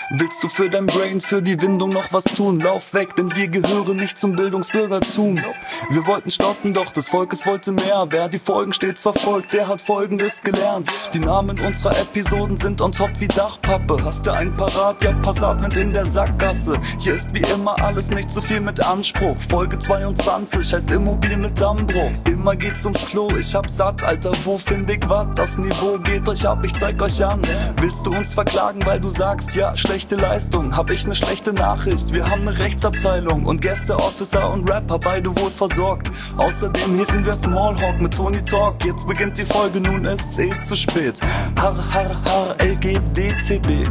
Willst du für dein Brain, für die Windung noch was tun? Lauf weg, denn wir gehören nicht zum Bildungsbürgertum. Wir wollten stoppen, doch des Volkes wollte mehr. Wer die Folgen stets verfolgt, der hat Folgendes gelernt. Die Namen unserer Episoden sind on top wie Dachpappe. Hast du einen parat? Ja, Passatwind in der Sackgasse. Hier ist wie immer alles nicht so viel mit Anspruch. Folge 22 heißt Immobil mit Dammbruch. Immer geht's ums Klo, ich hab satt, Alter, wo find ich wat? Das Niveau geht euch ab, ich zeig euch an. Willst du uns verklagen, weil du sagst, ja, schlechte Leistung? Hab ich ne schlechte Nachricht, wir haben ne Rechtsabteilung und Gäste, Officer und Rapper, beide wohl versorgt. Außerdem hitten wir Smallhawk mit Tony Talk. Jetzt beginnt die Folge, nun ist's eh zu spät. Har, har, har, LGDTB.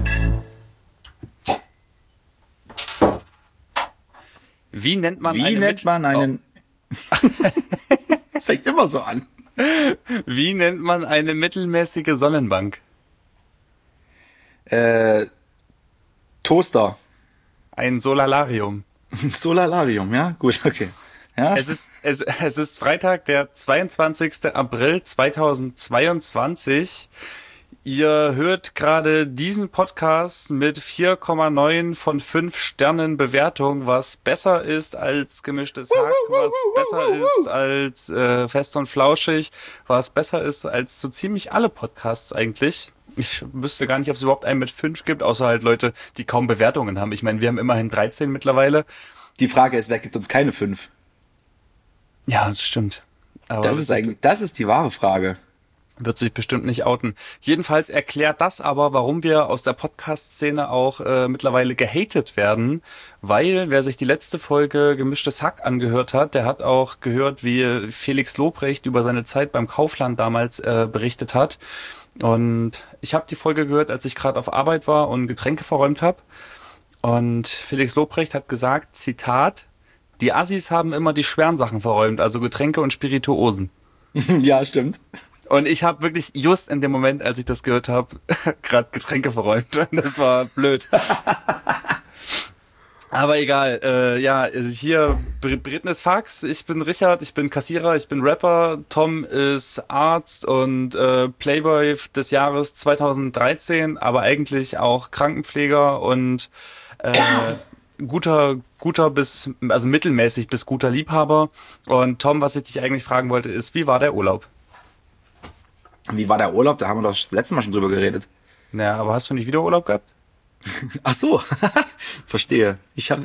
Wie nennt man einen... Das fängt immer so an. Wie nennt man eine mittelmäßige Sonnenbank? Toaster. Ein Solalarium. Solalarium, ja? Gut, okay. Ja? Es ist Freitag, der 22. April 2022. Ihr hört gerade diesen Podcast mit 4,9 von 5 Sternen Bewertung, was besser ist als gemischtes Hack, was besser ist als fest und flauschig, was besser ist als so ziemlich alle Podcasts eigentlich. Ich wüsste gar nicht, ob es überhaupt einen mit 5 gibt, außer halt Leute, die kaum Bewertungen haben. Ich meine, wir haben immerhin 13 mittlerweile. Die Frage ist, wer gibt uns keine 5? Ja, das stimmt. Aber das ist die wahre Frage. Wird sich bestimmt nicht outen. Jedenfalls erklärt das aber, warum wir aus der Podcast-Szene auch mittlerweile gehatet werden, weil wer sich die letzte Folge Gemischtes Hack angehört hat, der hat auch gehört, wie Felix Lobrecht über seine Zeit beim Kaufland damals berichtet hat. Und ich habe die Folge gehört, als ich gerade auf Arbeit war und Getränke verräumt habe. Und Felix Lobrecht hat gesagt, Zitat, die Assis haben immer die schweren Sachen verräumt, also Getränke und Spirituosen. Ja, stimmt. Und ich habe wirklich just in dem Moment, als ich das gehört habe, gerade Getränke verräumt. Das war blöd. Aber egal. Ja, also hier Britten ist Fax, ich bin Richard, ich bin Kassierer, ich bin Rapper. Tom ist Arzt und Playboy des Jahres 2013, aber eigentlich auch Krankenpfleger und guter bis, also mittelmäßig bis guter Liebhaber. Und Tom, was ich dich eigentlich fragen wollte, ist, wie war der Urlaub? Wie war der Urlaub? Da haben wir doch das letzte Mal schon drüber geredet. Ja, aber hast du nicht wieder Urlaub gehabt? Ach so, verstehe.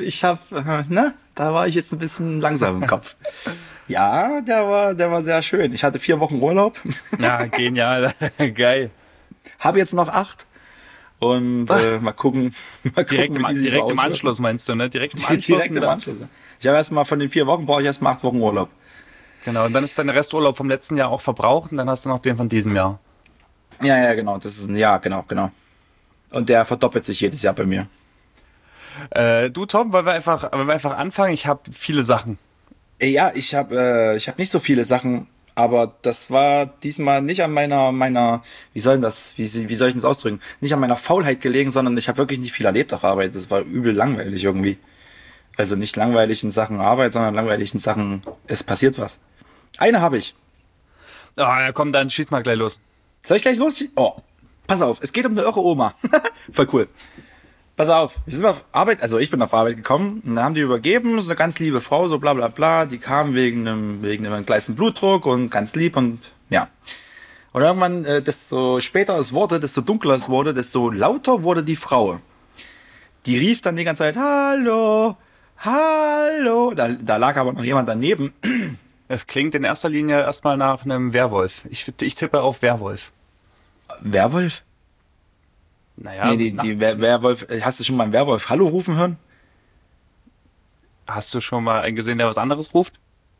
Da war ich jetzt ein bisschen langsam im Kopf. Ja, der war sehr schön. Ich hatte 4 Wochen Urlaub. Ja, genial, geil. Habe jetzt noch 8. Und mal gucken, direkt im Anschluss meinst du, ne? Direkt im Anschluss. Ich habe erstmal von den 4 Wochen, brauche ich erstmal 8 Wochen Urlaub. Genau, und dann ist dein Resturlaub vom letzten Jahr auch verbraucht und dann hast du noch den von diesem Jahr. Ja, genau. Das ist genau. Und der verdoppelt sich jedes Jahr bei mir. Du Tom, wollen wir einfach anfangen? Ich habe viele Sachen. Ja, ich habe nicht so viele Sachen, aber das war diesmal nicht an meiner, wie soll ich denn das ausdrücken? Nicht an meiner Faulheit gelegen, sondern ich habe wirklich nicht viel erlebt auf Arbeit. Das war übel langweilig irgendwie. Also nicht langweilig in Sachen Arbeit, sondern langweilig in Sachen, es passiert was. Eine habe ich. Ja, komm, dann schieß mal gleich los. Soll ich gleich los? Oh, pass auf, es geht um eine irre Oma. Voll cool. Pass auf, wir sind auf Arbeit, also ich bin auf Arbeit gekommen und dann haben die übergeben, so eine ganz liebe Frau, so bla bla bla, die kam wegen einem kleinen Blutdruck und ganz lieb und ja. Und irgendwann, desto später es wurde, desto dunkler es wurde, desto lauter wurde die Frau. Die rief dann die ganze Zeit, hallo, hallo. Da lag aber noch jemand daneben. Es klingt in erster Linie erstmal nach einem Werwolf. Ich tippe auf Werwolf. Werwolf? Naja. Nee, die Werwolf, hast du schon mal einen Werwolf Hallo rufen hören? Hast du schon mal einen gesehen, der was anderes ruft?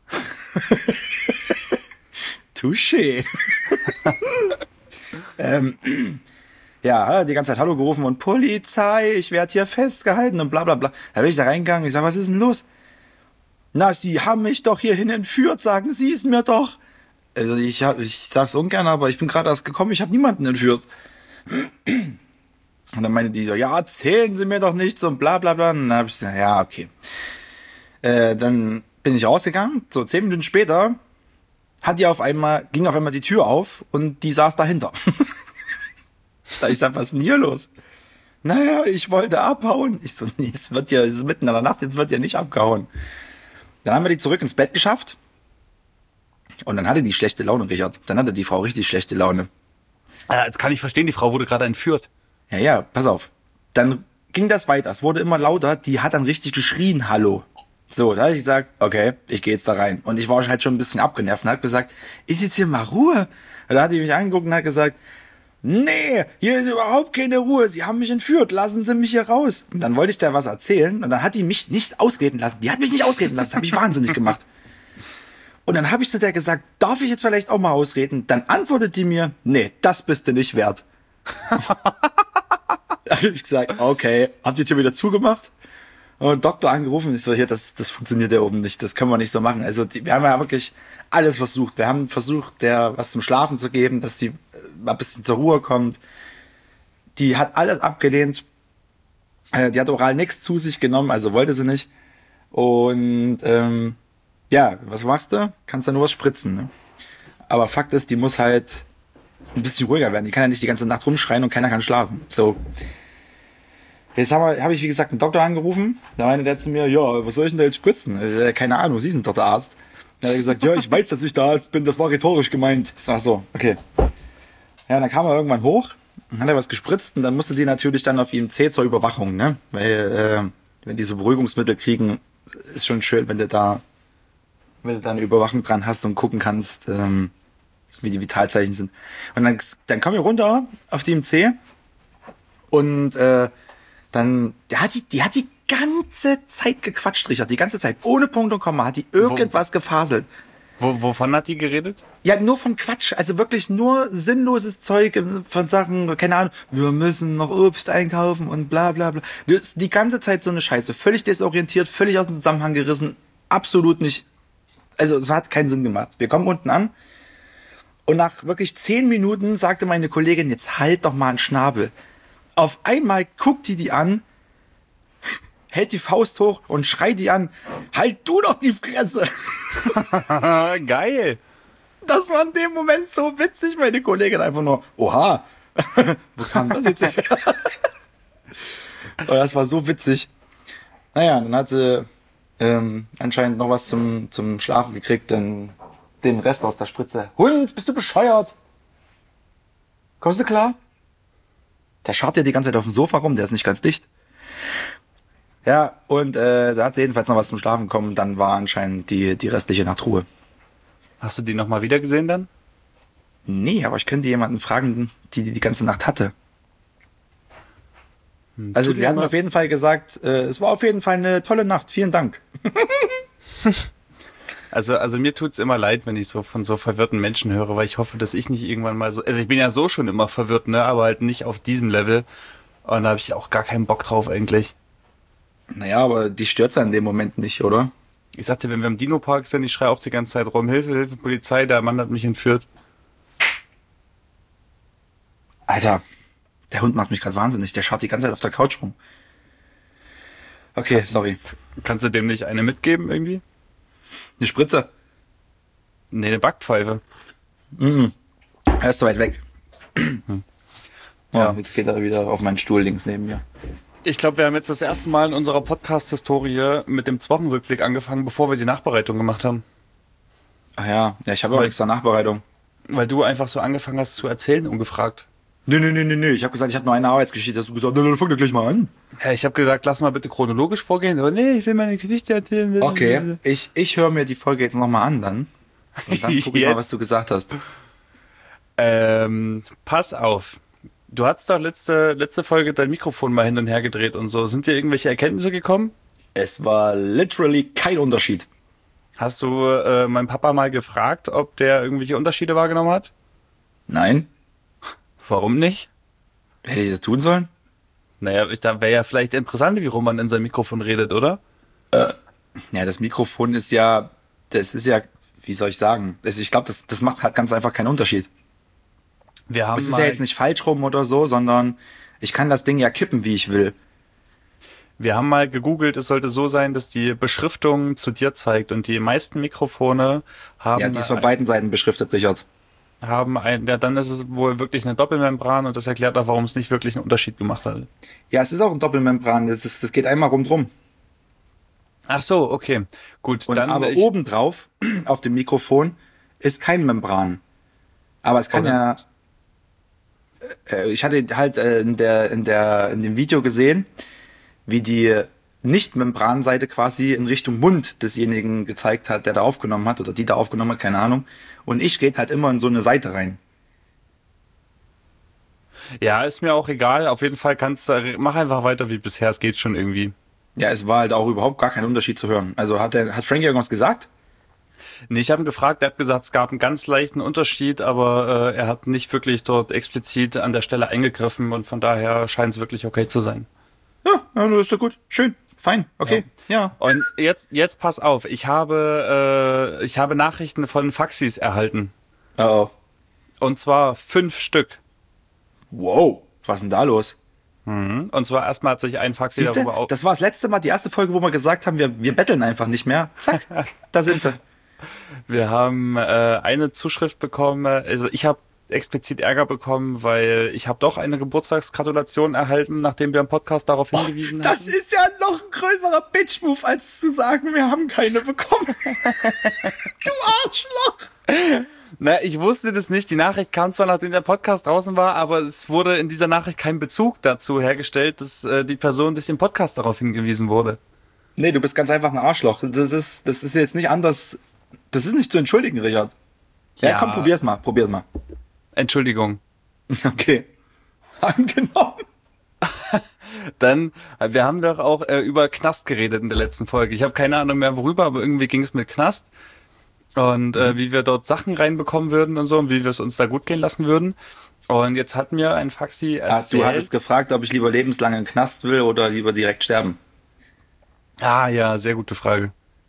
Touché. Ja, die ganze Zeit Hallo gerufen und Polizei, ich werde hier festgehalten und bla bla bla. Da bin ich da reingegangen, ich sag, was ist denn los? Na, sie haben mich doch hierhin entführt, sagen Sie es mir doch. Also ich sag's ungern, aber ich bin gerade erst gekommen, ich habe niemanden entführt. Und dann meinte die so, ja, erzählen Sie mir doch nichts und bla bla bla. Und dann habe ich gesagt, ja, okay. Dann bin ich rausgegangen, so 10 Minuten später ging auf einmal die Tür auf und die saß dahinter. Da ich sag, was ist denn hier los? naja, ich wollte abhauen. Ich so, nee, es ist mitten in der Nacht, jetzt wird ja nicht abgehauen. Dann haben wir die zurück ins Bett geschafft. Und dann hatte die schlechte Laune, Richard. Dann hatte die Frau richtig schlechte Laune. Jetzt kann ich verstehen, die Frau wurde gerade entführt. Ja, pass auf. Dann ging das weiter. Es wurde immer lauter. Die hat dann richtig geschrien, hallo. So, da habe ich gesagt, okay, ich gehe jetzt da rein. Und ich war halt schon ein bisschen abgenervt und habe gesagt, ist jetzt hier mal Ruhe? Und da hat die mich angeguckt und hat gesagt, nee, hier ist überhaupt keine Ruhe. Sie haben mich entführt. Lassen Sie mich hier raus. Und dann wollte ich da was erzählen. Und dann hat die mich nicht ausreden lassen. Die hat mich nicht ausreden lassen. Das habe ich wahnsinnig gemacht. Und dann habe ich zu der gesagt, darf ich jetzt vielleicht auch mal ausreden? Dann antwortet die mir, nee, das bist du nicht wert. Da habe ich gesagt, okay, habt ihr die Tür wieder zugemacht? Und Doktor angerufen, ich so, hier, das funktioniert ja oben nicht, das können wir nicht so machen. Also wir haben ja wirklich alles versucht. Wir haben versucht, der was zum Schlafen zu geben, dass die mal ein bisschen zur Ruhe kommt. Die hat alles abgelehnt. Die hat oral nichts zu sich genommen, also wollte sie nicht. Und ja, was machst du? Kannst ja nur was spritzen. Ne? Aber Fakt ist, die muss halt ein bisschen ruhiger werden. Die kann ja nicht die ganze Nacht rumschreien und keiner kann schlafen. So. Jetzt habe ich, wie gesagt, einen Doktor angerufen. Da meinte der zu mir, ja, was soll ich denn da jetzt spritzen? Keine Ahnung, Sie sind doch der Arzt. Dann hat er gesagt, ja, ich weiß, dass ich der Arzt bin. Das war rhetorisch gemeint. Ich sag so, okay. Ja, dann kam er irgendwann hoch und hat er was gespritzt. Und dann musste die natürlich dann auf IMC zur Überwachung, ne? Weil, wenn die so Beruhigungsmittel kriegen, ist schon schön, wenn du da eine Überwachung dran hast und gucken kannst, wie die Vitalzeichen sind. Und dann kommen wir runter auf die IMC und dann, die hat die ganze Zeit gequatscht, Richard, die ganze Zeit, ohne Punkt und Komma, hat die irgendwas gefaselt. Wovon hat die geredet? Ja, nur von Quatsch, also wirklich nur sinnloses Zeug von Sachen, keine Ahnung, wir müssen noch Obst einkaufen und bla bla bla. Das ist die ganze Zeit so eine Scheiße, völlig desorientiert, völlig aus dem Zusammenhang gerissen, absolut nicht, also es hat keinen Sinn gemacht. Wir kommen unten an und nach wirklich 10 Minuten sagte meine Kollegin, jetzt halt doch mal einen Schnabel. Auf einmal guckt die an, hält die Faust hoch und schreit die an, halt du doch die Fresse. Geil. Das war in dem Moment so witzig, meine Kollegin einfach nur, oha, wo kam das jetzt her? Aber das war so witzig. Naja, dann hat sie anscheinend noch was zum Schlafen gekriegt, dann den Rest aus der Spritze. Hund, bist du bescheuert? Kommst du klar? Der scharrt ja die ganze Zeit auf dem Sofa rum, der ist nicht ganz dicht. Ja, und da hat sie jedenfalls noch was zum Schlafen bekommen. Dann war anscheinend die restliche Nacht Ruhe. Hast du die nochmal wieder gesehen dann? Nee, aber ich könnte jemanden fragen, die ganze Nacht hatte. Also sie hat mir auf jeden Fall gesagt, es war auf jeden Fall eine tolle Nacht. Vielen Dank. Also mir tut's immer leid, wenn ich so von so verwirrten Menschen höre, weil ich hoffe, dass ich nicht irgendwann mal so, also ich bin ja so schon immer verwirrt, ne, aber halt nicht auf diesem Level. Und da habe ich auch gar keinen Bock drauf eigentlich. Naja, aber die stört's ja in dem Moment nicht, oder? Ich sagte, wenn wir im Dino-Park sind, ich schreie auch die ganze Zeit rum, Hilfe, Hilfe, Polizei, der Mann hat mich entführt. Alter, der Hund macht mich gerade wahnsinnig, der schaut die ganze Zeit auf der Couch rum. Okay, sorry. Kannst du dem nicht eine mitgeben irgendwie? Eine Spritze? Nee, eine Backpfeife. Er ist so weit weg. Ja. Jetzt geht er wieder auf meinen Stuhl links neben mir. Ich glaube, wir haben jetzt das erste Mal in unserer Podcast-Historie mit dem Wochenrückblick angefangen, bevor wir die Nachbereitung gemacht haben. Ach ja, ich habe auch extra Nachbereitung. Weil du einfach so angefangen hast zu erzählen, ungefragt. Nee. Ich habe gesagt, ich habe nur eine Arbeitsgeschichte. Hast du gesagt, dann fang doch gleich mal an. Ja, ich habe gesagt, lass mal bitte chronologisch vorgehen. Oh, nee, ich will meine Geschichte erzählen. Okay, ich höre mir die Folge jetzt nochmal an dann. Und dann guck ich mal, was du gesagt hast. Pass auf. Du hast doch letzte Folge dein Mikrofon mal hin und her gedreht und so. Sind dir irgendwelche Erkenntnisse gekommen? Es war literally kein Unterschied. Hast du meinen Papa mal gefragt, ob der irgendwelche Unterschiede wahrgenommen hat? Nein. Warum nicht? Hätte ich das tun sollen? Naja, da wäre ja vielleicht interessant, wie rum man in sein Mikrofon redet, oder? Ja, das Mikrofon ist ja, wie soll ich sagen? Ich glaube, das macht halt ganz einfach keinen Unterschied. Wir haben es ist ja jetzt nicht falsch rum oder so, sondern ich kann das Ding ja kippen, wie ich will. Wir haben mal gegoogelt, es sollte so sein, dass die Beschriftung zu dir zeigt und die meisten Mikrofone haben... Ja, die ist von beiden Seiten beschriftet, Richard. haben dann ist es wohl wirklich eine Doppelmembran und das erklärt auch, warum es nicht wirklich einen Unterschied gemacht hat. Ja, es ist auch ein Doppelmembran. Das geht einmal rundrum. Ach so, okay. Gut, Und dann aber obendrauf auf dem Mikrofon ist kein Membran. Aber es kann ja. Ich hatte halt in dem Video gesehen, wie die Nicht-Membranseite quasi in Richtung Mund desjenigen gezeigt hat, der da aufgenommen hat oder die da aufgenommen hat, keine Ahnung. Und ich rede halt immer in so eine Seite rein. Ja, ist mir auch egal. Auf jeden Fall mach einfach weiter wie bisher. Es geht schon irgendwie. Ja, es war halt auch überhaupt gar kein Unterschied zu hören. Also hat Frankie irgendwas gesagt? Nee, ich habe ihn gefragt, er hat gesagt, es gab einen ganz leichten Unterschied, aber er hat nicht wirklich dort explizit an der Stelle eingegriffen und von daher scheint es wirklich okay zu sein. Ja, das ist doch gut. Schön. Fein. Okay. Ja. Und jetzt pass auf, ich habe Nachrichten von Faxis erhalten. Oh. Und zwar 5 Stück. Wow. Was ist denn da los? Und zwar erstmal hat sich ein Faxi Siehste, darüber das war das letzte Mal, die erste Folge, wo wir gesagt haben, wir betteln einfach nicht mehr. Zack, da sind sie. Wir haben eine Zuschrift bekommen, also ich habe explizit Ärger bekommen, weil ich habe doch eine Geburtstagsgratulation erhalten, nachdem wir im Podcast darauf hingewiesen haben. Das ist ja noch ein größerer Bitch-Move, als zu sagen, wir haben keine bekommen. Du Arschloch! Na, ich wusste das nicht. Die Nachricht kam zwar, nachdem der Podcast draußen war, aber es wurde in dieser Nachricht kein Bezug dazu hergestellt, dass die Person durch den Podcast darauf hingewiesen wurde. Nee, du bist ganz einfach ein Arschloch. Das ist jetzt nicht anders. Das ist nicht zu entschuldigen, Richard. Ja, komm, probier's mal. Entschuldigung. Okay. Angenommen. Dann, wir haben doch auch über Knast geredet in der letzten Folge. Ich habe keine Ahnung mehr worüber, aber irgendwie ging es mit Knast. Und wie wir dort Sachen reinbekommen würden und so und wie wir es uns da gut gehen lassen würden. Und jetzt hat mir ein Faxi erzählt... Du hattest gefragt, ob ich lieber lebenslang in den Knast will oder lieber direkt sterben. Ah ja, sehr gute Frage.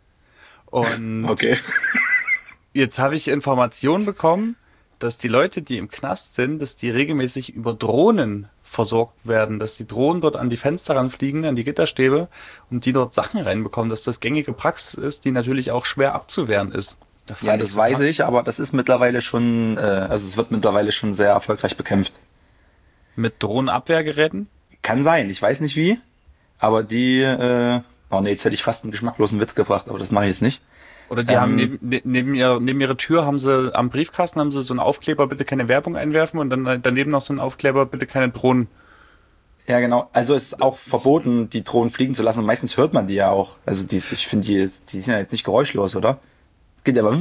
Und okay. Jetzt habe ich Informationen bekommen, dass die Leute, die im Knast sind, dass die regelmäßig über Drohnen versorgt werden, dass die Drohnen dort an die Fenster ranfliegen, an die Gitterstäbe und die dort Sachen reinbekommen, dass das gängige Praxis ist, die natürlich auch schwer abzuwehren ist. Ja, das weiß ich, aber das ist mittlerweile schon, es wird mittlerweile schon sehr erfolgreich bekämpft. Mit Drohnenabwehrgeräten? Kann sein, ich weiß nicht wie, aber jetzt hätte ich fast einen geschmacklosen Witz gebracht, aber das mache ich jetzt nicht. Oder die haben neben ihrer Tür haben sie am Briefkasten haben sie so einen Aufkleber, bitte keine Werbung einwerfen und dann daneben noch so einen Aufkleber, bitte keine Drohnen. Ja, genau. Also es ist auch verboten, die Drohnen fliegen zu lassen. Und meistens hört man die ja auch. Also ich finde, die sind ja jetzt nicht geräuschlos, oder? Geht aber.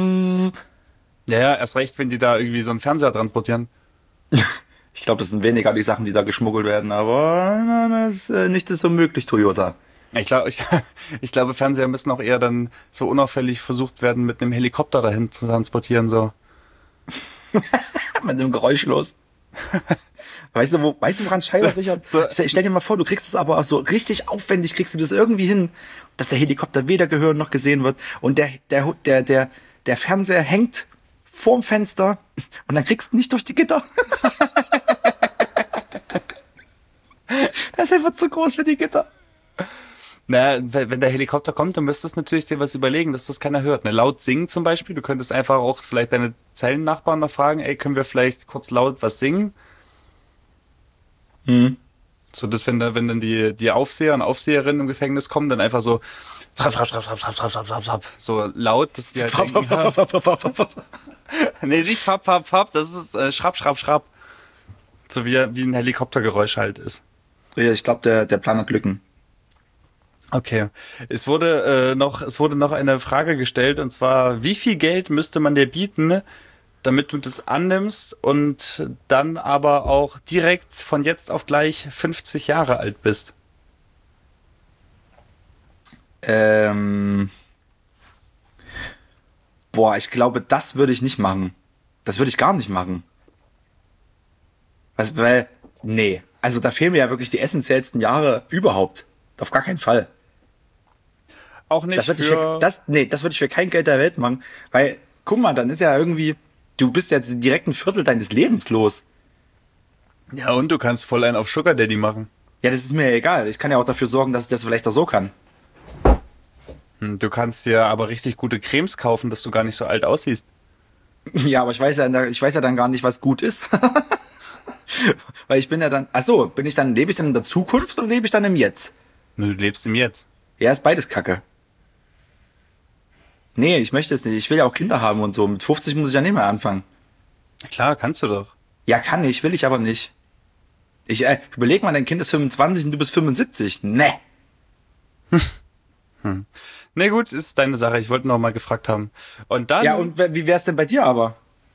Ja, erst recht, wenn die da irgendwie so einen Fernseher transportieren. Ich glaube, das sind weniger die Sachen, die da geschmuggelt werden, aber nichts ist so möglich, Toyota. Ich glaube, Fernseher müssen auch eher dann so unauffällig versucht werden, mit einem Helikopter dahin zu transportieren, so. Mit einem geräuschlos. Weißt du, woran es scheitert, Richard? So, stell dir mal vor, du kriegst es aber auch so richtig aufwendig, kriegst du das irgendwie hin, dass der Helikopter weder gehört noch gesehen wird und der Fernseher hängt vorm Fenster und dann kriegst du nicht durch die Gitter. Das ist einfach zu groß für die Gitter. Naja, wenn der Helikopter kommt, dann müsstest du natürlich dir was überlegen, dass das keiner hört. Ne? Laut singen zum Beispiel, du könntest einfach auch vielleicht deine Zellennachbarn mal fragen, ey, können wir vielleicht kurz laut was singen? So, dass wenn dann die Aufseher und Aufseherinnen im Gefängnis kommen, dann einfach so schrapp, schrapp, schrapp, schrapp, schrapp, schrapp, schrapp, schrapp, so laut, dass die halt denken, nee, nicht fapp, fapp, fapp, das ist schrapp, schrapp, schrapp. So wie ein Helikoptergeräusch halt ist. Ja, ich glaube, der Plan hat Lücken. Okay. Es wurde noch eine Frage gestellt, und zwar, wie viel Geld müsste man dir bieten, damit du das annimmst und dann aber auch direkt von jetzt auf gleich 50 Jahre alt bist? Ich glaube, das würde ich nicht machen. Das würde ich gar nicht machen. Nee. Also da fehlen mir ja wirklich die essentiellsten Jahre überhaupt. Auf gar keinen Fall. Auch nicht das würde ich für kein Geld der Welt machen. Weil, guck mal, dann ist ja irgendwie, du bist ja direkt ein Viertel deines Lebens los. Ja, und du kannst voll einen auf Sugar Daddy machen. Ja, das ist mir egal. Ich kann ja auch dafür sorgen, dass ich das vielleicht auch so kann. Du kannst dir aber richtig gute Cremes kaufen, dass du gar nicht so alt aussiehst. Ja, aber ich weiß ja dann gar nicht, was gut ist. Weil ich bin ja dann, lebe ich dann in der Zukunft oder lebe ich dann im Jetzt? Du lebst im Jetzt. Ja, ist beides Kacke. Nee, ich möchte es nicht. Ich will ja auch Kinder haben und so. Mit 50 muss ich ja nicht mehr anfangen. Klar, kannst du doch. Ja, kann ich, will ich aber nicht. Überleg mal, dein Kind ist 25 und du bist 75. Ne. Nee, gut, ist deine Sache. Ich wollte noch mal gefragt haben. Und dann Ja, und wie wär's denn bei dir aber?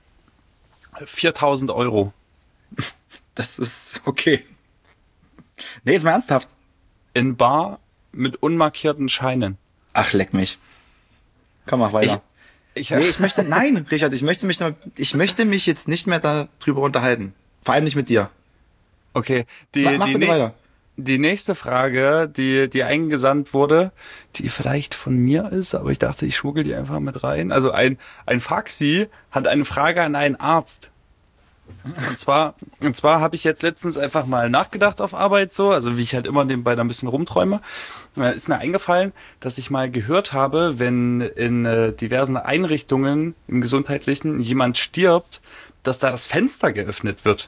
4.000 Euro. Das ist okay. Nee, ist mal ernsthaft. In Bar mit unmarkierten Scheinen. Ach, leck mich. Komm, mach weiter. Nein, Richard, ich möchte mich jetzt nicht mehr darüber unterhalten. Vor allem nicht mit dir. Okay, Mach bitte weiter. die nächste Frage, die eingesandt wurde, die vielleicht von mir ist, aber ich dachte, ich schmuggel die einfach mit rein. Also ein Faxi hat eine Frage an einen Arzt. Und zwar habe ich jetzt letztens einfach mal nachgedacht auf Arbeit so, also wie ich halt immer nebenbei da ein bisschen rumträume. Ist mir eingefallen, dass ich mal gehört habe, wenn in diversen Einrichtungen im Gesundheitlichen jemand stirbt, dass da das Fenster geöffnet wird.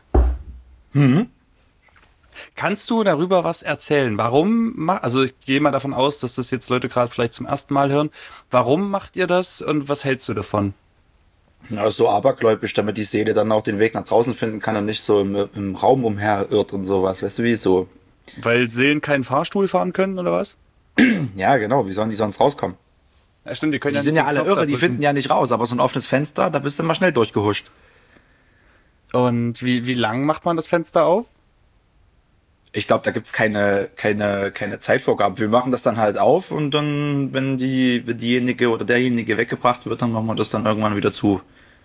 Kannst du darüber was erzählen? Also ich gehe mal davon aus, dass das jetzt Leute gerade vielleicht zum ersten Mal hören. Warum macht ihr das und was hältst du davon? Ja, so abergläubisch, damit die Seele dann auch den Weg nach draußen finden kann und nicht so im Raum umherirrt und sowas. Weißt du, wie so? Weil Seelen keinen Fahrstuhl fahren können oder was? Ja, genau. Wie sollen die sonst rauskommen? Ja, stimmt, die können Die ja sind nicht ja den alle Knopf irre, da die drücken. finden ja nicht raus. Aber so ein offenes Fenster, da bist du mal schnell durchgehuscht. Und wie lang macht man das Fenster auf? Ich glaube, da gibt's keine Zeitvorgabe. Wir machen das dann halt auf und dann, wenn diejenige oder derjenige weggebracht wird, dann machen wir das dann irgendwann wieder zu.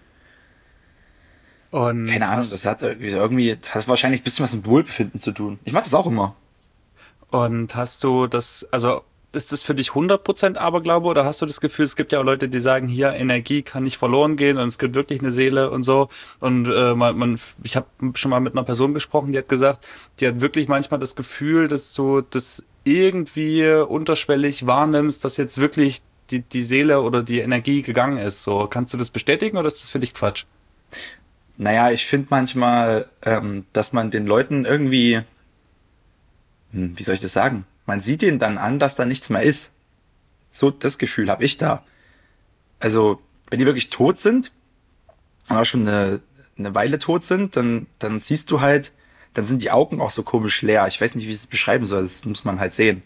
Und Keine Ahnung, das hat wahrscheinlich ein bisschen was mit Wohlbefinden zu tun. Ich mach das auch immer. Und hast du das, also ist das für dich 100% Aberglaube oder hast du das Gefühl, es gibt ja auch Leute, die sagen, hier Energie kann nicht verloren gehen und es gibt wirklich eine Seele und so. Und ich habe schon mal mit einer Person gesprochen, die hat gesagt, die hat wirklich manchmal das Gefühl, dass du das irgendwie unterschwellig wahrnimmst, dass jetzt wirklich die Seele oder die Energie gegangen ist. So, kannst du das bestätigen oder ist das für dich Quatsch? Naja, ich finde manchmal, dass man den Leuten irgendwie, wie soll ich das sagen? Man sieht ihnen dann an, dass da nichts mehr ist. So, das Gefühl habe ich da. Also, wenn die wirklich tot sind, aber schon eine Weile tot sind, dann siehst du halt, dann sind die Augen auch so komisch leer. Ich weiß nicht, wie ich es beschreiben soll, das muss man halt sehen.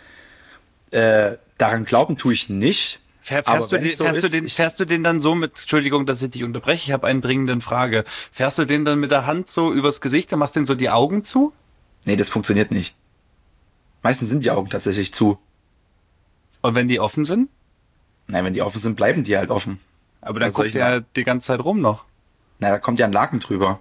Daran glauben tue ich nicht. Fährst du den dann so mit, Entschuldigung, dass ich dich unterbreche, ich habe eine dringende Frage. Fährst du den dann mit der Hand so übers Gesicht und machst den so die Augen zu? Nee, das funktioniert nicht. Meistens sind die Augen tatsächlich zu. Und wenn die offen sind? Nein, wenn die offen sind, bleiben die halt offen. Aber dann Was soll guckt ich er die ganze Zeit rum noch. Na, da kommt ja ein Laken drüber.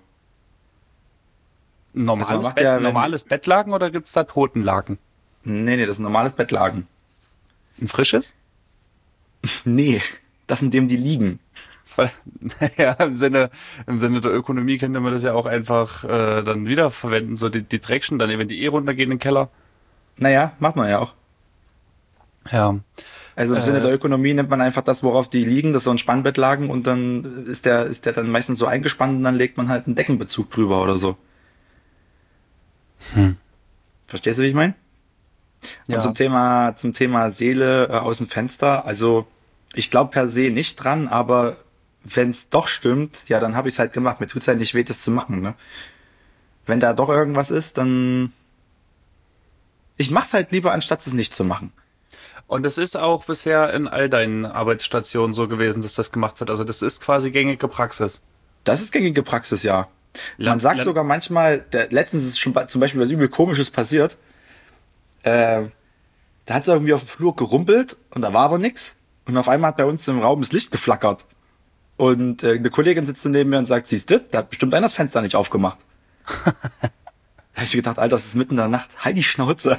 Ein Also man macht ja, wenn- normales Bettlaken oder gibt's da Totenlaken? Nee, das ist ein normales Bettlaken. Ein frisches? Nee, das in dem die liegen. Ja, im Sinne der Ökonomie könnte man das ja auch einfach dann wiederverwenden, so die Dreckschen, dann wenn die runtergehen in den Keller. Naja, macht man ja auch. Ja. Also im Sinne der Ökonomie nimmt man einfach das, worauf die liegen, das ist so ein Spannbettlaken und dann ist der dann meistens so eingespannt und dann legt man halt einen Deckenbezug drüber oder so. Verstehst du, wie ich meine? Und Ja. zum Thema Seele aus dem Fenster, also ich glaube per se nicht dran, aber wenn es doch stimmt, ja, dann habe ich es halt gemacht. Mir tut's halt nicht weh, das zu machen, ne? Wenn da doch irgendwas ist, dann ich mach's halt lieber, anstatt es nicht zu machen. Und es ist auch bisher in all deinen Arbeitsstationen so gewesen, dass das gemacht wird. Also das ist quasi gängige Praxis. Das ist gängige Praxis, ja. Man Lern- sagt lern- sogar manchmal, letztens ist schon zum Beispiel was übel Komisches passiert. Da hat es irgendwie auf dem Flur gerumpelt und da war aber nix. Und auf einmal hat bei uns im Raum das Licht geflackert. Und eine Kollegin sitzt so neben mir und sagt, siehst du, da hat bestimmt einer das Fenster nicht aufgemacht. Da habe ich mir gedacht, Alter, das ist mitten in der Nacht. Halt die Schnauze.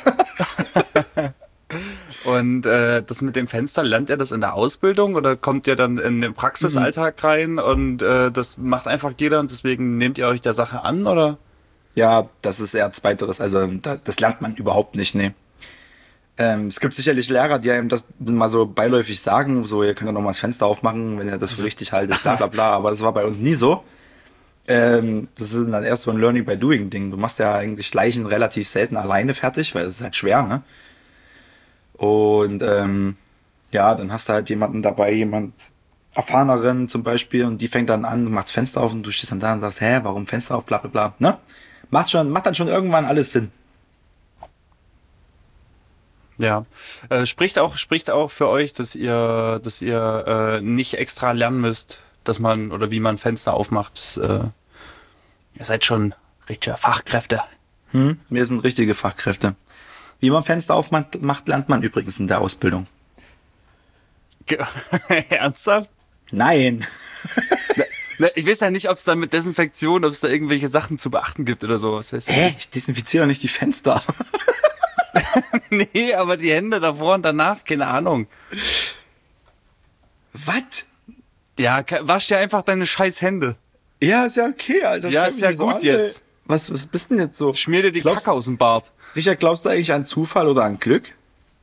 Und das mit dem Fenster, lernt ihr das in der Ausbildung oder kommt ihr dann in den Praxisalltag rein und das macht einfach jeder und deswegen nehmt ihr euch der Sache an, oder? Ja, das ist eher zweiteres. Also das lernt man überhaupt nicht, nee. Es gibt sicherlich Lehrer, die einem das mal so beiläufig sagen, so, ihr könnt ja noch mal das Fenster aufmachen, wenn ihr das für richtig haltet, bla bla bla, aber das war bei uns nie so. Das ist dann erst so ein Learning by Doing Ding. Du machst ja eigentlich Leichen relativ selten alleine fertig, weil es ist halt schwer, ne? Und ja, dann hast du halt jemanden dabei, jemand Erfahrenerin zum Beispiel, und die fängt dann an, macht das Fenster auf und du stehst dann da und sagst, hä, warum Fenster auf, bla bla bla, ne? Macht dann schon irgendwann alles Sinn. Ja, spricht auch für euch, dass ihr nicht extra lernen müsst, dass man oder wie man Fenster aufmacht. Ihr seid schon richtige Fachkräfte. Wir sind richtige Fachkräfte. Wie man Fenster aufmacht, lernt man übrigens in der Ausbildung. Ernsthaft? Nein. Ich weiß ja nicht, ob es da mit Desinfektion, ob es da irgendwelche Sachen zu beachten gibt oder so. Das heißt, Hä? Ich desinfiziere nicht die Fenster. Nee, aber die Hände davor und danach, keine Ahnung. Was? Ja, wasch dir einfach deine scheiß Hände. Ja, ist ja okay, Alter. Ja, ist ja gut jetzt. Was bist denn jetzt so? Schmier dir die Kacke aus dem Bart. Richard, glaubst du eigentlich an Zufall oder an Glück?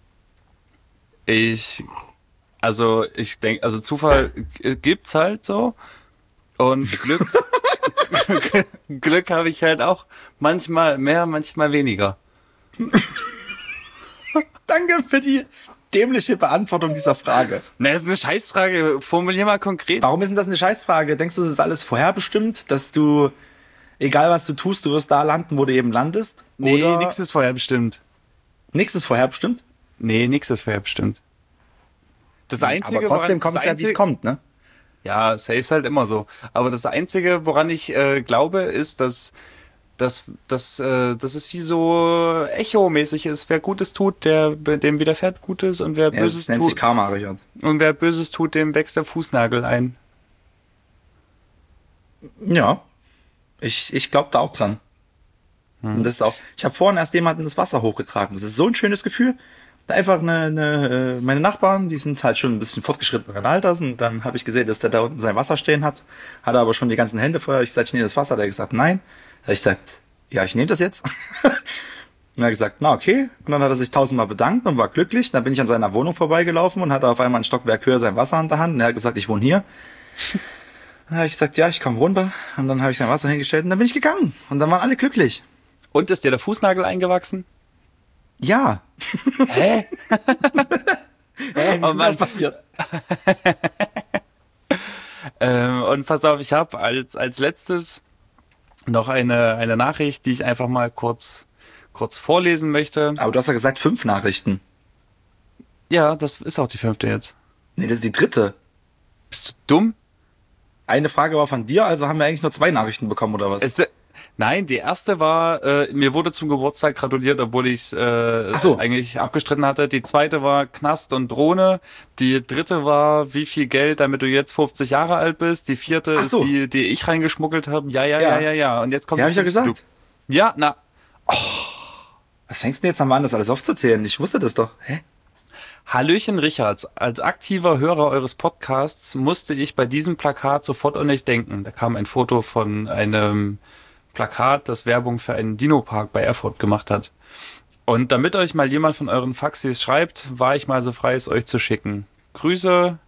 Ich denke, also Zufall gibt's halt so. Und Glück habe ich halt auch manchmal mehr, manchmal weniger. Danke für die dämliche Beantwortung dieser Frage. Na, das ist eine Scheißfrage. Formulier mal konkret. Warum ist denn das eine Scheißfrage? Denkst du, das ist alles vorherbestimmt, dass du, egal was du tust, du wirst da landen, wo du eben landest? Nee, oder nix ist vorherbestimmt. Nichts ist vorherbestimmt? Nee, nix ist vorherbestimmt. Das Einzige, aber trotzdem kommt es ja, wie es kommt, ne? Ja, safe ist halt immer so. Aber das Einzige, woran ich glaube, ist, dass es wie so Echo-mäßig ist. Wer Gutes tut, dem widerfährt Gutes, und wer Böses das nennt tut, sich Karma, Richard. und wer Böses tut, dem wächst der Fußnagel ein. Ja, ich glaube da auch dran. Und das ist auch, ich habe vorhin erst jemanden das Wasser hochgetragen. Das ist so ein schönes Gefühl. Da einfach meine Nachbarn, die sind halt schon ein bisschen fortgeschrittenen Alters, und dann habe ich gesehen, dass der da unten sein Wasser stehen hat, hatte aber schon die ganzen Hände vorher. Ich sagte, ich nehme das Wasser. Der hat gesagt, nein. Da habe ich gesagt, ja, ich nehme das jetzt. Und er hat gesagt, na okay. Und dann hat er sich 1000-mal bedankt und war glücklich. Dann bin ich an seiner Wohnung vorbeigelaufen und hatte auf einmal ein Stockwerk höher sein Wasser in der Hand. Und er hat gesagt, ich wohne hier. Dann habe ich gesagt, ja, ich komme runter. Und dann habe ich sein Wasser hingestellt und dann bin ich gegangen. Und dann waren alle glücklich. Und ist dir der Fußnagel eingewachsen? Ja. Hä? Wie ist das passiert? Und pass auf, ich habe als letztes noch eine Nachricht, die ich einfach mal kurz vorlesen möchte. Aber du hast ja gesagt 5 Nachrichten. Ja, das ist auch die 5. jetzt. Nee, das ist die 3. Bist du dumm? Eine Frage war von dir, also haben wir eigentlich nur 2 Nachrichten bekommen, oder was? Nein, die erste war, mir wurde zum Geburtstag gratuliert, obwohl ich es so. eigentlich abgestritten hatte. Die zweite war Knast und Drohne. Die dritte war, wie viel Geld, damit du jetzt 50 Jahre alt bist. Die vierte ist die ich reingeschmuggelt habe. Ja. Und jetzt kommt Ja, habe ich ja gesagt. Ja, na. Was fängst du denn jetzt an, das alles aufzuzählen? Ich wusste das doch. Hä? Hallöchen Richards, als aktiver Hörer eures Podcasts musste ich bei diesem Plakat sofort an euch denken. Da kam ein Foto von einem Plakat, das Werbung für einen Dino-Park bei Erfurt gemacht hat. Und damit euch mal jemand von euren Faxis schreibt, war ich mal so frei, es euch zu schicken. Grüße,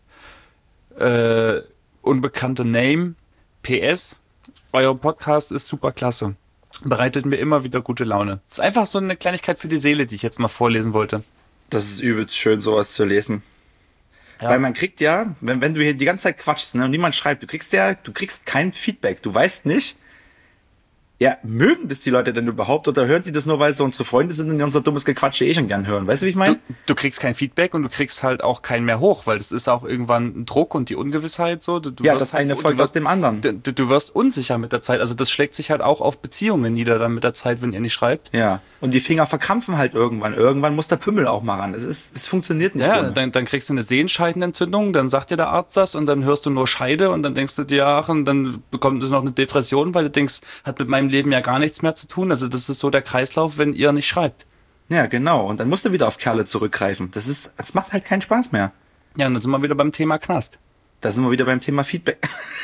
unbekannte Name, PS, euer Podcast ist super klasse. Bereitet mir immer wieder gute Laune. Das ist einfach so eine Kleinigkeit für die Seele, die ich jetzt mal vorlesen wollte. Das ist übelst schön, sowas zu lesen. Ja. Weil man kriegt ja, wenn du hier die ganze Zeit quatschst, ne, und niemand schreibt, du kriegst kein Feedback. Du weißt nicht, ja, mögen das die Leute denn überhaupt, oder hören die das nur, weil sie unsere Freunde sind und die unser dummes Gequatsche eh schon gern hören? Weißt du, wie ich meine? Du kriegst kein Feedback und du kriegst halt auch keinen mehr hoch, weil das ist auch irgendwann ein Druck und die Ungewissheit so. Das eine folgt aus dem anderen. Du wirst unsicher mit der Zeit. Also das schlägt sich halt auch auf Beziehungen nieder dann mit der Zeit, wenn ihr nicht schreibt. Ja. Und die Finger verkrampfen halt irgendwann. Irgendwann muss der Pimmel auch mal ran. Es funktioniert nicht. Ja, dann kriegst du eine Sehenscheidenentzündung, dann sagt dir der Arzt das und dann hörst du nur Scheide und dann denkst du dir, ach, und dann bekommt es noch eine Depression, weil du denkst, hat mit meinem Leben ja gar nichts mehr zu tun. Also das ist so der Kreislauf, wenn ihr nicht schreibt. Ja, genau. Und dann musst du wieder auf Kerle zurückgreifen. Das macht halt keinen Spaß mehr. Ja, und dann sind wir wieder beim Thema Knast. Da sind wir wieder beim Thema Feedback.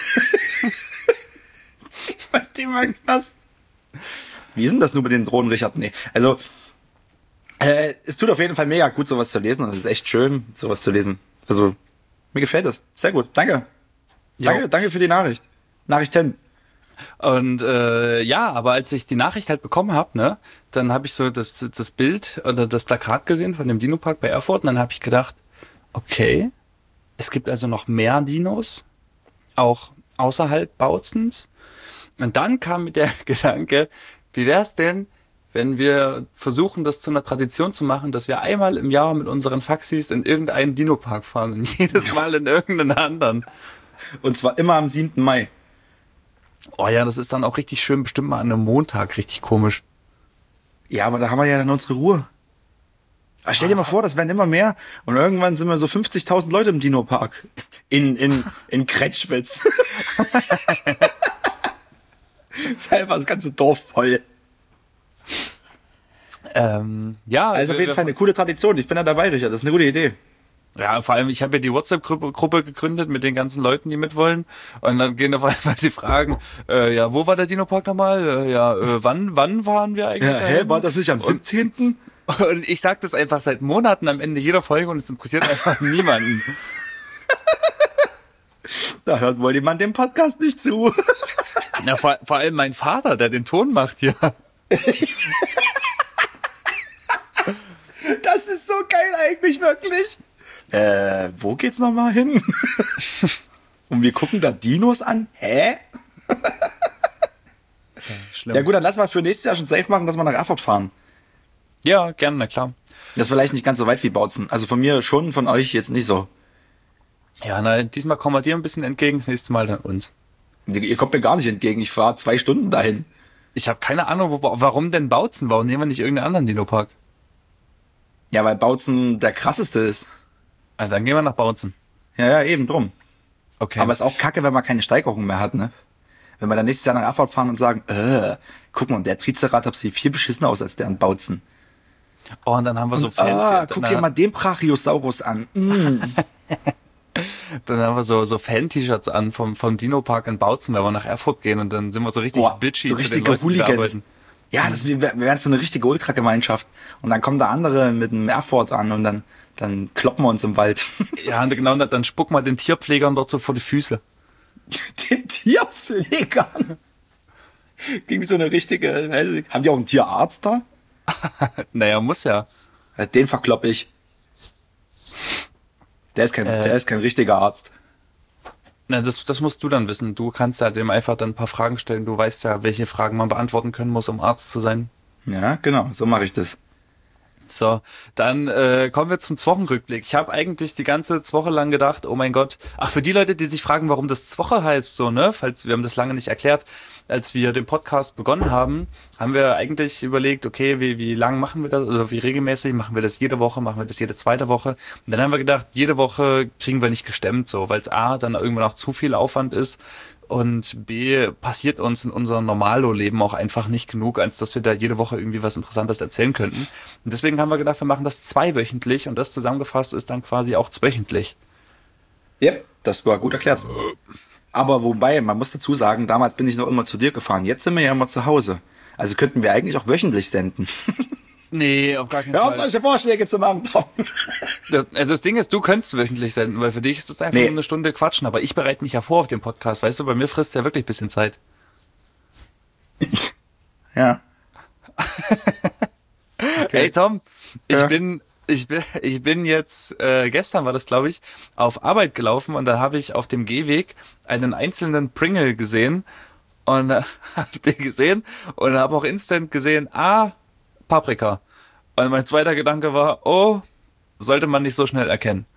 Beim Thema Knast. Wie ist denn das nur mit den Drohnen, Richard? Nee. Also Es tut auf jeden Fall mega gut, sowas zu lesen. Und es ist echt schön, sowas zu lesen. Also, mir gefällt es. Sehr gut. Danke. Danke für die Nachricht. Nachrichten. Und ja, aber als ich die Nachricht halt bekommen habe, ne, dann habe ich so das Bild oder das Plakat gesehen von dem Dino-Park bei Erfurt und dann habe ich gedacht, okay, es gibt also noch mehr Dinos, auch außerhalb Bautzens. Und dann kam mir der Gedanke, wie wär's denn, wenn wir versuchen, das zu einer Tradition zu machen, dass wir einmal im Jahr mit unseren Faxis in irgendeinen Dino-Park fahren und jedes Mal in irgendeinen anderen. Und zwar immer am 7. Mai. Oh ja, das ist dann auch richtig schön, bestimmt mal an einem Montag, richtig komisch. Ja, aber da haben wir ja dann unsere Ruhe. Aber stell dir mal vor, das werden immer mehr und irgendwann sind wir so 50.000 Leute im Dino-Park. In Kretschwitz. Ist einfach das ganze Dorf voll. Ja. Also auf jeden Fall eine coole Tradition. Ich bin da dabei, Richard. Das ist eine gute Idee. Ja, vor allem, ich habe ja die WhatsApp-Gruppe gegründet mit den ganzen Leuten, die mitwollen. Und dann gehen auf einmal die Fragen, ja, wo war der Dino-Park nochmal? Wann waren wir eigentlich? Ja, war das nicht am 17.? Und ich sag das einfach seit Monaten am Ende jeder Folge und es interessiert einfach niemanden. Da hört wohl jemand dem Podcast nicht zu. Ja, vor allem mein Vater, der den Ton macht hier. Das ist so geil eigentlich, wirklich. Wo geht's nochmal hin? Und wir gucken da Dinos an? Hä? Schlimm. Ja gut, dann lass mal für nächstes Jahr schon safe machen, dass wir nach Erfurt fahren. Ja, gerne, na klar. Das ist vielleicht nicht ganz so weit wie Bautzen. Also von mir schon, von euch jetzt nicht so. Ja, na, diesmal kommen wir dir ein bisschen entgegen, das nächste Mal dann uns. Ihr kommt mir gar nicht entgegen. Ich fahre 2 Stunden dahin. Ich habe keine Ahnung, warum denn Bautzen? Warum nehmen wir nicht irgendeinen anderen Dino-Park? Ja, weil Bautzen der krasseste ist. Also dann gehen wir nach Bautzen. Ja, eben drum. Okay. Aber es ist auch kacke, wenn man keine Steigerung mehr hat, ne? Wenn wir dann nächstes Jahr nach Erfurt fahren und sagen, guck mal, der Triceratops sieht viel beschissener aus als der an Bautzen. Oh, und dann haben wir so guck dir mal den Brachiosaurus an. Dann haben wir so Fan-T-Shirts an vom Dino-Park in Bautzen, wenn wir nach Erfurt gehen und dann sind wir so richtig bitchy so zu den richtige Leuten, die da Hooligans. arbeiten. Ja, wir werden so eine richtige Ultragemeinschaft. Und dann kommen da andere mit dem Erfurt an und dann kloppen wir uns im Wald. Ja, und genau, dann spuck mal den Tierpflegern dort so vor die Füße. Den Tierpflegern? Ging so eine richtige, weiß ich, haben die auch einen Tierarzt da? Naja, muss ja. Den verklopp ich. Der ist kein richtiger Arzt. Na, das musst du dann wissen. Du kannst ja dem einfach dann ein paar Fragen stellen. Du weißt ja, welche Fragen man beantworten können muss, um Arzt zu sein. Ja, genau, so mache ich das. So, dann kommen wir zum Zwochenrückblick. Ich habe eigentlich die ganze Woche lang gedacht, oh mein Gott. Ach, für die Leute, die sich fragen, warum das Zwoche heißt, so, ne? Falls wir haben das lange nicht erklärt. Als wir den Podcast begonnen haben, haben wir eigentlich überlegt, okay, wie lang machen wir das? Also wie regelmäßig machen wir das jede Woche? Machen wir das jede zweite Woche? Und dann haben wir gedacht, jede Woche kriegen wir nicht gestemmt, so, weil es A, dann irgendwann auch zu viel Aufwand ist. Und B, passiert uns in unserem Normalo-Leben auch einfach nicht genug, als dass wir da jede Woche irgendwie was Interessantes erzählen könnten. Und deswegen haben wir gedacht, wir machen das 2-wöchentlich und das zusammengefasst ist dann quasi auch 2-wöchentlich. Ja, das war gut erklärt. Aber wobei, man muss dazu sagen, damals bin ich noch immer zu dir gefahren. Jetzt sind wir ja immer zu Hause. Also könnten wir eigentlich auch wöchentlich senden. Nee, auf gar keinen Hör Fall. auf, solche Vorschläge zu machen, Tom. Das Ding ist, du könntest wöchentlich senden, weil für dich ist es einfach nur eine Stunde quatschen, aber ich bereite mich ja vor auf den Podcast, weißt du, bei mir frisst ja wirklich ein bisschen Zeit. Ja. Okay. Hey Tom, Ja. ich bin jetzt, gestern war das glaube ich, auf Arbeit gelaufen und da habe ich auf dem Gehweg einen einzelnen Pringle gesehen und habe den gesehen und habe auch instant gesehen, Paprika. Und mein zweiter Gedanke war, oh, sollte man nicht so schnell erkennen.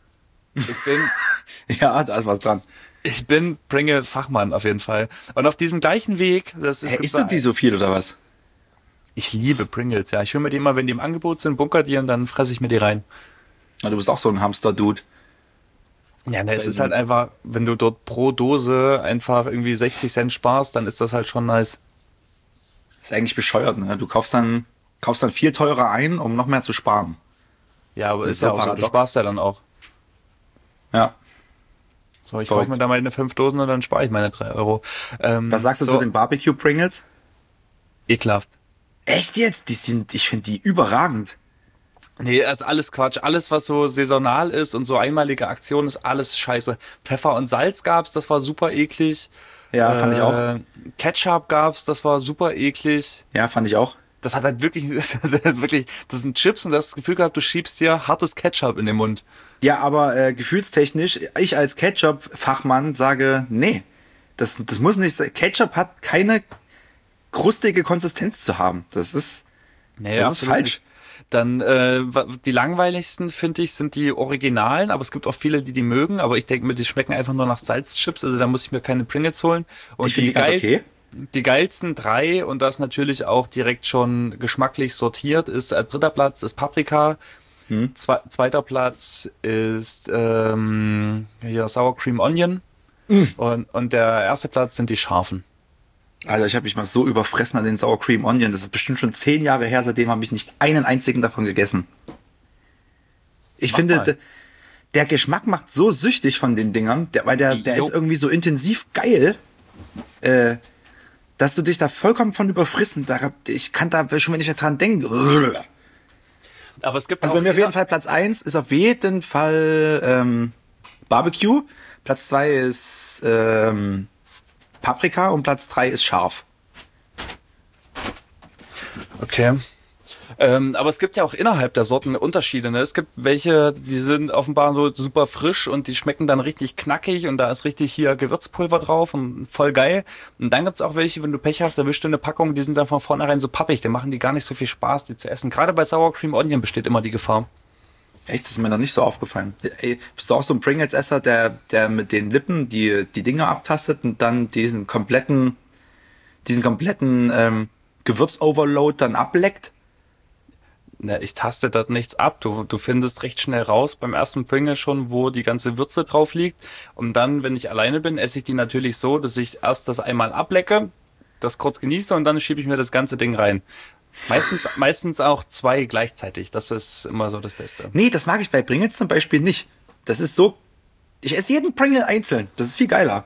Ja, da ist was dran. Ich bin Pringle-Fachmann auf jeden Fall. Und auf diesem gleichen Weg, das ist... Isst du die so viel oder was? Ich liebe Pringles, ja. Ich hole mir die immer, wenn die im Angebot sind, bunker die und dann fresse ich mir die rein. Ja, du bist auch so ein Hamster-Dude. Ja, ne, es ist halt einfach, wenn du dort pro Dose einfach irgendwie 60 Cent sparst, dann ist das halt schon nice. Ist eigentlich bescheuert, ne? Du kaufst dann viel teurer ein, um noch mehr zu sparen. Ja, aber Das ist ist ja so auch so, du paradox. sparst ja dann auch. Ja. So, ich Verrückt. kaufe mir da meine 5 Dosen und dann spare ich meine 3 Euro. Was sagst du zu den Barbecue Pringles? Ekelhaft. Echt jetzt? Ich finde die überragend. Nee, ist alles Quatsch. Alles, was so saisonal ist und so einmalige Aktion ist, alles scheiße. Pfeffer und Salz gab's, das war super eklig. Ja, fand ich auch. Ketchup gab's, das war super eklig. Ja, fand ich auch. Das hat halt wirklich, wirklich, das sind Chips und du hast das Gefühl gehabt, du schiebst dir hartes Ketchup in den Mund. Ja, aber gefühlstechnisch, ich als Ketchup-Fachmann sage, nee, das muss nicht sein. Ketchup hat keine krustige Konsistenz zu haben. Das ist falsch. Nicht. Dann die langweiligsten, finde ich, sind die Originalen, aber es gibt auch viele, die mögen, aber ich denke mir, die schmecken einfach nur nach Salzchips, also da muss ich mir keine Pringles holen. Und ich finde die ganz okay. Die geilsten 3, und das natürlich auch direkt schon geschmacklich sortiert, ist dritter Platz ist Paprika, zweiter Platz ist hier Sour Cream Onion und der erste Platz sind die scharfen. Alter, ich habe mich mal so überfressen an den Sour Cream Onion. Das ist bestimmt schon 10 Jahre her, seitdem habe ich nicht einen einzigen davon gegessen. Ich finde, der Geschmack macht so süchtig von den Dingern, weil der ist irgendwie so intensiv geil, dass du dich da vollkommen von überfrissen. Ich kann da schon, wenn ich dran denke. Aber es gibt also bei mir auf jeden Fall Platz 1 ist auf jeden Fall Barbecue. Platz 2 ist Paprika und Platz 3 ist scharf. Okay. Aber es gibt ja auch innerhalb der Sorten Unterschiede. Ne? Es gibt welche, die sind offenbar so super frisch und die schmecken dann richtig knackig und da ist richtig hier Gewürzpulver drauf und voll geil. Und dann gibt's auch welche, wenn du Pech hast, erwischst du eine Packung, die sind dann von vornherein so pappig, dann machen die gar nicht so viel Spaß, die zu essen. Gerade bei Sour Cream Onion besteht immer die Gefahr. Echt, das ist mir noch nicht so aufgefallen. Ey, bist du auch so ein Pringles-Esser, der mit den Lippen die Dinger abtastet und dann diesen kompletten Gewürz-Overload dann ableckt? Ne, ich taste dort nichts ab. Du findest recht schnell raus beim ersten Pringle schon, wo die ganze Würze drauf liegt. Und dann, wenn ich alleine bin, esse ich die natürlich so, dass ich erst das einmal ablecke, das kurz genieße und dann schiebe ich mir das ganze Ding rein. Meistens auch 2 gleichzeitig. Das ist immer so das Beste. Nee, das mag ich bei Pringles zum Beispiel nicht. Das ist so, ich esse jeden Pringle einzeln. Das ist viel geiler.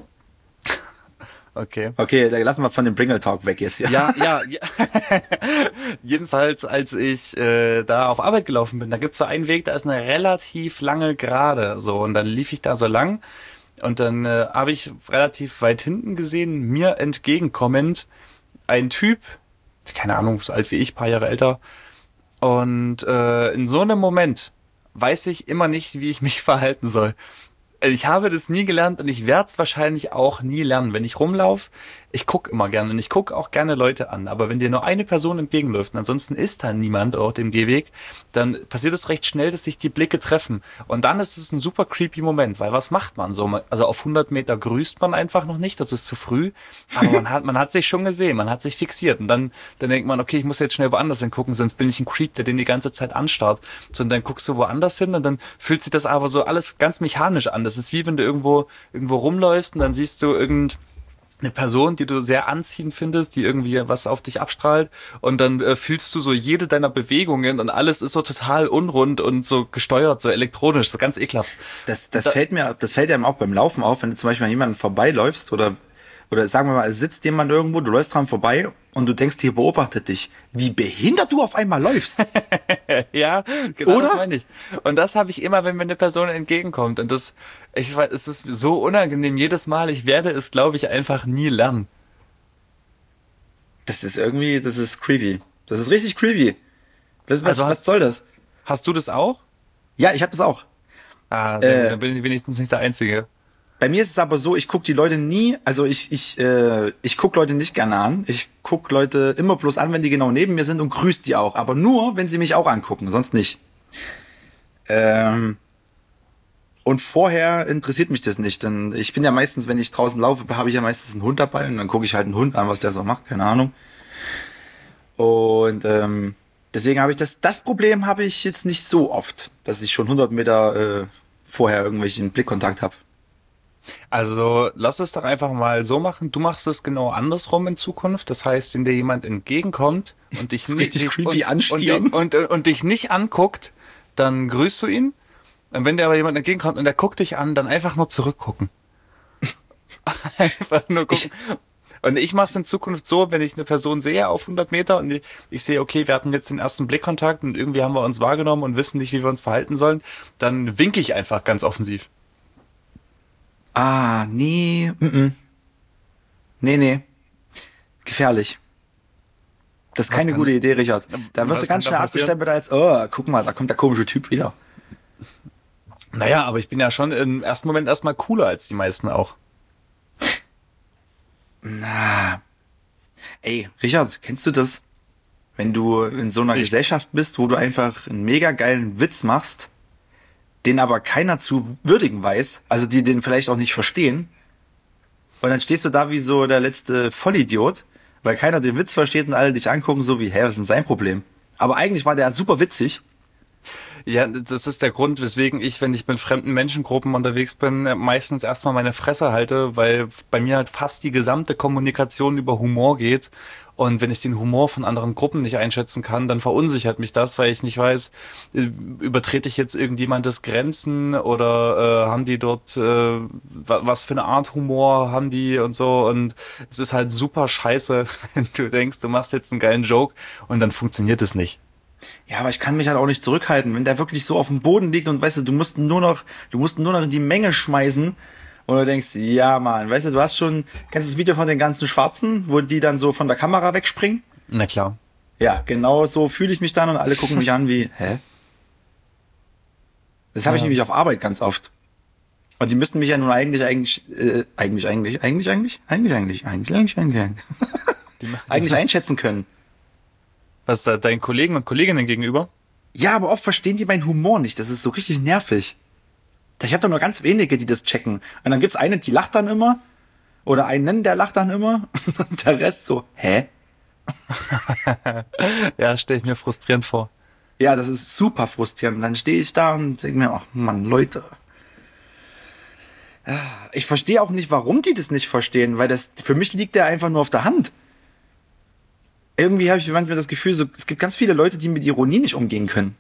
Okay. Okay, dann lassen wir von dem Pringle-Talk weg jetzt. Ja. Jedenfalls, als ich da auf Arbeit gelaufen bin, da gibt's so einen Weg, da ist eine relativ lange Gerade. So, und dann lief ich da so lang und dann habe ich relativ weit hinten gesehen, mir entgegenkommend, ein Typ, keine Ahnung, so alt wie ich, paar Jahre älter. Und in so einem Moment weiß ich immer nicht, wie ich mich verhalten soll. Ich habe das nie gelernt und ich werde es wahrscheinlich auch nie lernen. Wenn ich rumlaufe, ich gucke immer gerne und ich gucke auch gerne Leute an. Aber wenn dir nur eine Person entgegenläuft und ansonsten ist da niemand auf dem Gehweg, dann passiert es recht schnell, dass sich die Blicke treffen. Und dann ist es ein super creepy Moment, weil was macht man so? Also auf 100 Meter grüßt man einfach noch nicht, das ist zu früh. Aber man hat sich schon gesehen, man hat sich fixiert. Und dann denkt man, okay, ich muss jetzt schnell woanders hingucken, sonst bin ich ein Creep, der den die ganze Zeit anstarrt. So, und dann guckst du woanders hin und dann fühlt sich das aber so alles ganz mechanisch an. Das ist wie wenn du irgendwo rumläufst und dann siehst du eine Person, die du sehr anziehend findest, die irgendwie was auf dich abstrahlt und dann fühlst du so jede deiner Bewegungen und alles ist so total unrund und so gesteuert, so elektronisch, so ganz ekelhaft. Das fällt einem auch beim Laufen auf, wenn du zum Beispiel an jemanden vorbeiläufst oder sagen wir mal, es sitzt jemand irgendwo, du läufst dran vorbei und du denkst, hier beobachtet dich, wie behindert du auf einmal läufst. Ja, genau. Oder? Das meine ich. Und das habe ich immer, wenn mir eine Person entgegenkommt. Und es ist so unangenehm jedes Mal. Ich werde es, glaube ich, einfach nie lernen. Das ist creepy. Das ist richtig creepy. Was soll das? Hast du das auch? Ja, ich habe das auch. Ah, dann bin ich wenigstens nicht der Einzige. Bei mir ist es aber so, ich gucke die Leute nie, also ich gucke Leute nicht gerne an. Ich gucke Leute immer bloß an, wenn die genau neben mir sind und grüße die auch. Aber nur, wenn sie mich auch angucken, sonst nicht. Und vorher interessiert mich das nicht, denn ich bin ja meistens, wenn ich draußen laufe, habe ich ja meistens einen Hund dabei und dann gucke ich halt einen Hund an, was der so macht, keine Ahnung. Und deswegen habe ich das Problem habe ich jetzt nicht so oft, dass ich schon 100 Meter vorher irgendwelchen Blickkontakt habe. Also lass es doch einfach mal so machen. Du machst es genau andersrum in Zukunft. Das heißt, wenn dir jemand entgegenkommt und dich und dich nicht anguckt, dann grüßt du ihn. Und wenn dir aber jemand entgegenkommt und der guckt dich an, dann einfach nur zurückgucken. Einfach nur gucken. Und ich mache es in Zukunft so, wenn ich eine Person sehe auf 100 Meter und ich sehe, okay, wir hatten jetzt den ersten Blickkontakt und irgendwie haben wir uns wahrgenommen und wissen nicht, wie wir uns verhalten sollen, dann winke ich einfach ganz offensiv. Ah, nee. Nee. Gefährlich. Das ist keine gute Idee, Richard. Da wirst du ganz schnell abgestempelt als, oh, guck mal, da kommt der komische Typ wieder. Naja, aber ich bin ja schon im ersten Moment erstmal cooler als die meisten auch. Na. Ey, Richard, kennst du das? Wenn du in so einer Gesellschaft bist, wo du einfach einen mega geilen Witz machst, den aber keiner zu würdigen weiß, also die den vielleicht auch nicht verstehen, und dann stehst du da wie so der letzte Vollidiot, weil keiner den Witz versteht und alle dich angucken so wie, hä, was ist denn sein Problem? Aber eigentlich war der super witzig. Ja, das ist der Grund, weswegen ich, wenn ich mit fremden Menschengruppen unterwegs bin, meistens erstmal meine Fresse halte, weil bei mir halt fast die gesamte Kommunikation über Humor geht. Und wenn ich den Humor von anderen Gruppen nicht einschätzen kann, dann verunsichert mich das, weil ich nicht weiß, übertrete ich jetzt irgendjemandes Grenzen oder haben die dort, was für eine Art Humor haben die und so. Und es ist halt super scheiße, wenn du denkst, du machst jetzt einen geilen Joke und dann funktioniert es nicht. Ja, aber ich kann mich halt auch nicht zurückhalten, wenn der wirklich so auf dem Boden liegt und weißt du, du musst nur noch in die Menge schmeißen und du denkst, ja Mann, weißt du, kennst du das Video von den ganzen Schwarzen, wo die dann so von der Kamera wegspringen? Na klar. Ja, genau so fühle ich mich dann und alle gucken mich an wie, hä? Das habe ich nämlich auf Arbeit ganz oft. Und die müssten mich ja nun eigentlich einschätzen können. Was ist da deinen Kollegen und Kolleginnen gegenüber? Ja, aber oft verstehen die meinen Humor nicht. Das ist so richtig nervig. Ich habe da nur ganz wenige, die das checken. Und dann gibt's eine, die lacht dann immer. Oder einen, der lacht dann immer. Und der Rest so, hä? Ja, stelle ich mir frustrierend vor. Ja, das ist super frustrierend. Und dann stehe ich da und denke mir, ach Mann, Leute. Ich verstehe auch nicht, warum die das nicht verstehen. Weil für mich liegt der einfach nur auf der Hand. Irgendwie habe ich manchmal das Gefühl, so, es gibt ganz viele Leute, die mit Ironie nicht umgehen können.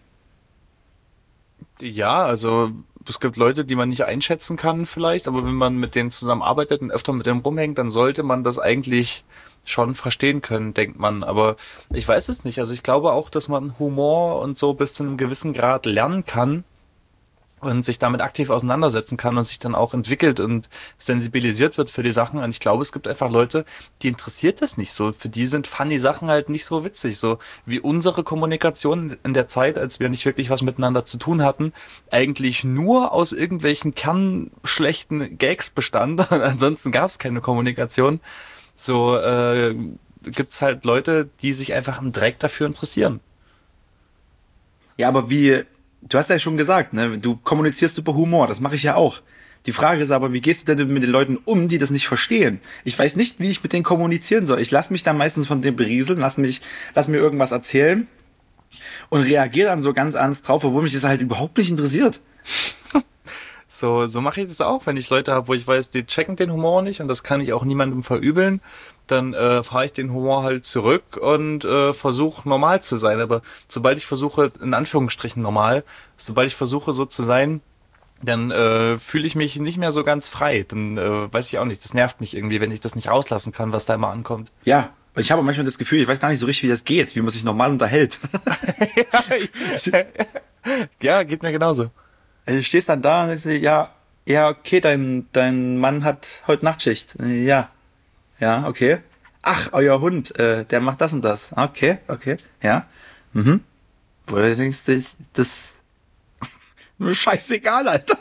Ja, also es gibt Leute, die man nicht einschätzen kann vielleicht, aber wenn man mit denen zusammenarbeitet und öfter mit denen rumhängt, dann sollte man das eigentlich schon verstehen können, denkt man. Aber ich weiß es nicht. Also ich glaube auch, dass man Humor und so bis zu einem gewissen Grad lernen kann und sich damit aktiv auseinandersetzen kann und sich dann auch entwickelt und sensibilisiert wird für die Sachen. Und ich glaube, es gibt einfach Leute, die interessiert das nicht so. Für die sind funny Sachen halt nicht so witzig. So wie unsere Kommunikation in der Zeit, als wir nicht wirklich was miteinander zu tun hatten, eigentlich nur aus irgendwelchen kernschlechten Gags bestand. Und ansonsten gab es keine Kommunikation. So gibt's halt Leute, die sich einfach im Dreck dafür interessieren. Ja, aber du hast ja schon gesagt, ne, du kommunizierst über Humor, das mache ich ja auch. Die Frage ist aber, wie gehst du denn mit den Leuten um, die das nicht verstehen? Ich weiß nicht, wie ich mit denen kommunizieren soll. Ich lasse mich dann meistens von denen berieseln, lass mir irgendwas erzählen und reagiere dann so ganz ernst drauf, obwohl mich das halt überhaupt nicht interessiert. So mache ich das auch, wenn ich Leute habe, wo ich weiß, die checken den Humor nicht und das kann ich auch niemandem verübeln, dann fahre ich den Humor halt zurück und versuche normal zu sein. Aber sobald ich versuche, in Anführungsstrichen sobald ich versuche so zu sein, dann fühle ich mich nicht mehr so ganz frei. Dann weiß ich auch nicht, das nervt mich irgendwie, wenn ich das nicht rauslassen kann, was da immer ankommt. Ja, ich habe manchmal das Gefühl, ich weiß gar nicht so richtig, wie das geht, wie man sich normal unterhält. Ja, geht mir genauso. Du stehst dann da und sagst, ja, okay, dein Mann hat heute Nachtschicht. Ja, okay. Ach, euer Hund, der macht das und das. Okay, ja. Wo du denkst, das nur scheißegal, Alter.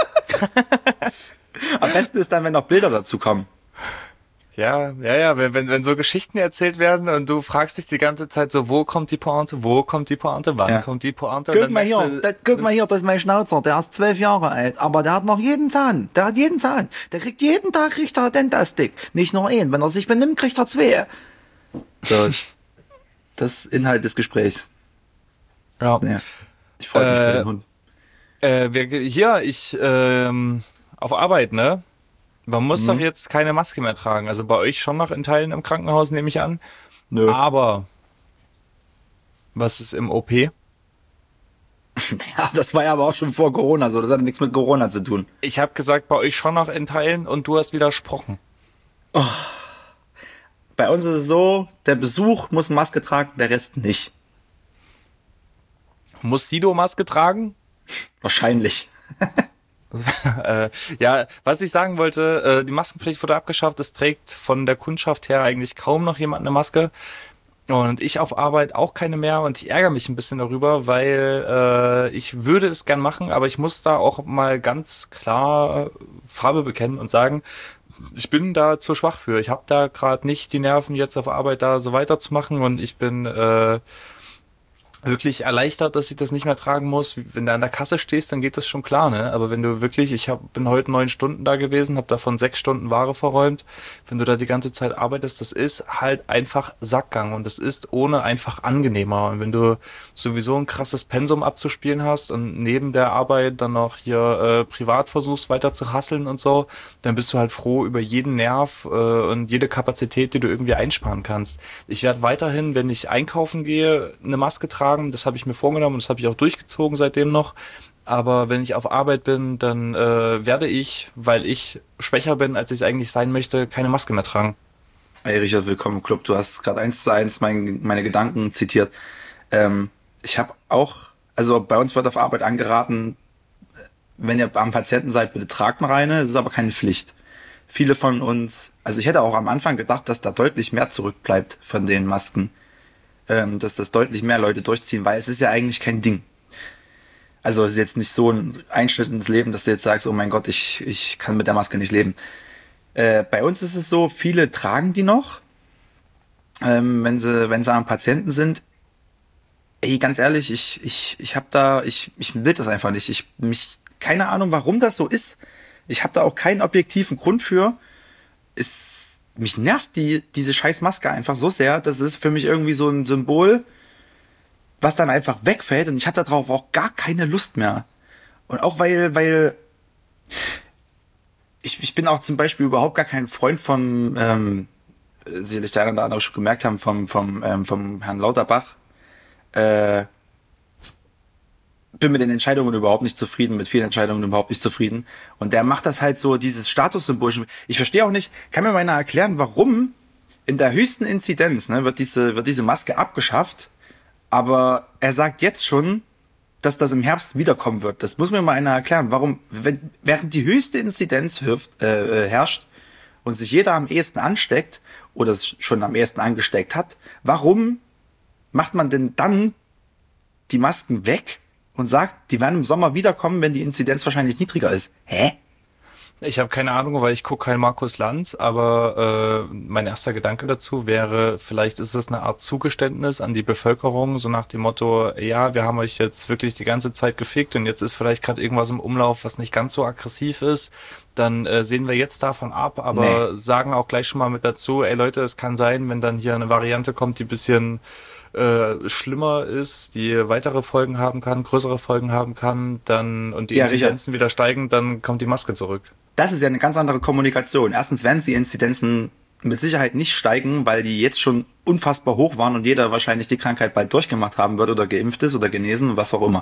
Am besten ist dann, wenn noch Bilder dazu kommen. Ja, wenn so Geschichten erzählt werden und du fragst dich die ganze Zeit so, wo kommt die Pointe, wann kommt die Pointe? Guck mal hier, das ist mein Schnauzer, der ist 12 Jahre alt, aber der hat noch jeden Zahn, der kriegt jeden Tag Dentastick, nicht nur einen, wenn er sich benimmt, kriegt er 2. So, das ist Inhalt des Gesprächs. Ja. Ich freue mich für den Hund. Auf Arbeit, ne? Man muss doch jetzt keine Maske mehr tragen. Also bei euch schon noch in Teilen im Krankenhaus, nehme ich an. Nö. Aber was ist im OP? Ja, das war ja aber auch schon vor Corona so. Das hat nichts mit Corona zu tun. Ich habe gesagt, bei euch schon noch in Teilen und du hast widersprochen. Oh. Bei uns ist es so, der Besuch muss Maske tragen, der Rest nicht. Muss Sido Maske tragen? Wahrscheinlich. Ja, was ich sagen wollte, die Maskenpflicht wurde abgeschafft. Es trägt von der Kundschaft her eigentlich kaum noch jemand eine Maske. Und ich auf Arbeit auch keine mehr. Und ich ärgere mich ein bisschen darüber, weil ich würde es gern machen, aber ich muss da auch mal ganz klar Farbe bekennen und sagen, ich bin da zu schwach für. Ich habe da gerade nicht die Nerven, jetzt auf Arbeit da so weiterzumachen. Und ich bin wirklich erleichtert, dass ich das nicht mehr tragen muss. Wenn du an der Kasse stehst, dann geht das schon klar, ne? Aber wenn du wirklich, bin heute 9 Stunden da gewesen, habe davon 6 Stunden Ware verräumt. Wenn du da die ganze Zeit arbeitest, das ist halt einfach Sackgang und das ist ohne einfach angenehmer. Und wenn du sowieso ein krasses Pensum abzuspielen hast und neben der Arbeit dann noch hier privat versuchst weiter zu hasseln und so, dann bist du halt froh über jeden Nerv und jede Kapazität, die du irgendwie einsparen kannst. Ich werde weiterhin, wenn ich einkaufen gehe, eine Maske tragen. Das habe ich mir vorgenommen und das habe ich auch durchgezogen seitdem noch. Aber wenn ich auf Arbeit bin, dann werde ich, weil ich schwächer bin, als ich es eigentlich sein möchte, keine Maske mehr tragen. Hey Richard, willkommen im Club. Du hast gerade 1:1 meine Gedanken zitiert. Ich habe auch, also bei uns wird auf Arbeit angeraten, wenn ihr am Patienten seid, bitte tragt eine reine. Es ist aber keine Pflicht. Viele von uns, also ich hätte auch am Anfang gedacht, dass da deutlich mehr zurückbleibt von den Masken. Dass das deutlich mehr Leute durchziehen, weil es ist ja eigentlich kein Ding. Also es ist jetzt nicht so ein Einschnitt ins Leben, dass du jetzt sagst, oh mein Gott, ich kann mit der Maske nicht leben. Bei uns ist es so, viele tragen die noch, wenn sie am Patienten sind. Ey, ganz ehrlich, ich will das einfach nicht. Keine Ahnung, warum das so ist. Ich habe da auch keinen objektiven Grund für. Mich nervt diese scheiß Maske einfach so sehr. Das ist für mich irgendwie so ein Symbol, was dann einfach wegfällt. Und ich habe darauf auch gar keine Lust mehr. Und auch weil ich bin auch zum Beispiel überhaupt gar kein Freund von, sicherlich der eine oder andere schon gemerkt haben, vom Herrn Lauterbach. Bin mit den Entscheidungen überhaupt nicht zufrieden, mit vielen Entscheidungen überhaupt nicht zufrieden. Und der macht das halt so, dieses Statussymbol. Ich verstehe auch nicht, kann mir mal einer erklären, warum in der höchsten Inzidenz wird diese Maske abgeschafft, aber er sagt jetzt schon, dass das im Herbst wiederkommen wird. Das muss mir mal einer erklären, warum, während die höchste Inzidenz herrscht und sich jeder am ehesten ansteckt oder es schon am ehesten angesteckt hat, warum macht man denn dann die Masken weg und sagt, die werden im Sommer wiederkommen, wenn die Inzidenz wahrscheinlich niedriger ist? Hä? Ich habe keine Ahnung, weil ich gucke kein Markus Lanz, aber mein erster Gedanke dazu wäre, vielleicht ist es eine Art Zugeständnis an die Bevölkerung, so nach dem Motto, ja, wir haben euch jetzt wirklich die ganze Zeit gefickt und jetzt ist vielleicht gerade irgendwas im Umlauf, was nicht ganz so aggressiv ist, dann sehen wir jetzt davon ab, aber sagen auch gleich schon mal mit dazu, ey Leute, es kann sein, wenn dann hier eine Variante kommt, die ein bisschen schlimmer ist, die weitere Folgen haben kann, größere Folgen haben kann, dann und die Inzidenzen wieder steigen, dann kommt die Maske zurück. Das ist ja eine ganz andere Kommunikation. Erstens werden die Inzidenzen mit Sicherheit nicht steigen, weil die jetzt schon unfassbar hoch waren und jeder wahrscheinlich die Krankheit bald durchgemacht haben wird oder geimpft ist oder genesen, was auch immer.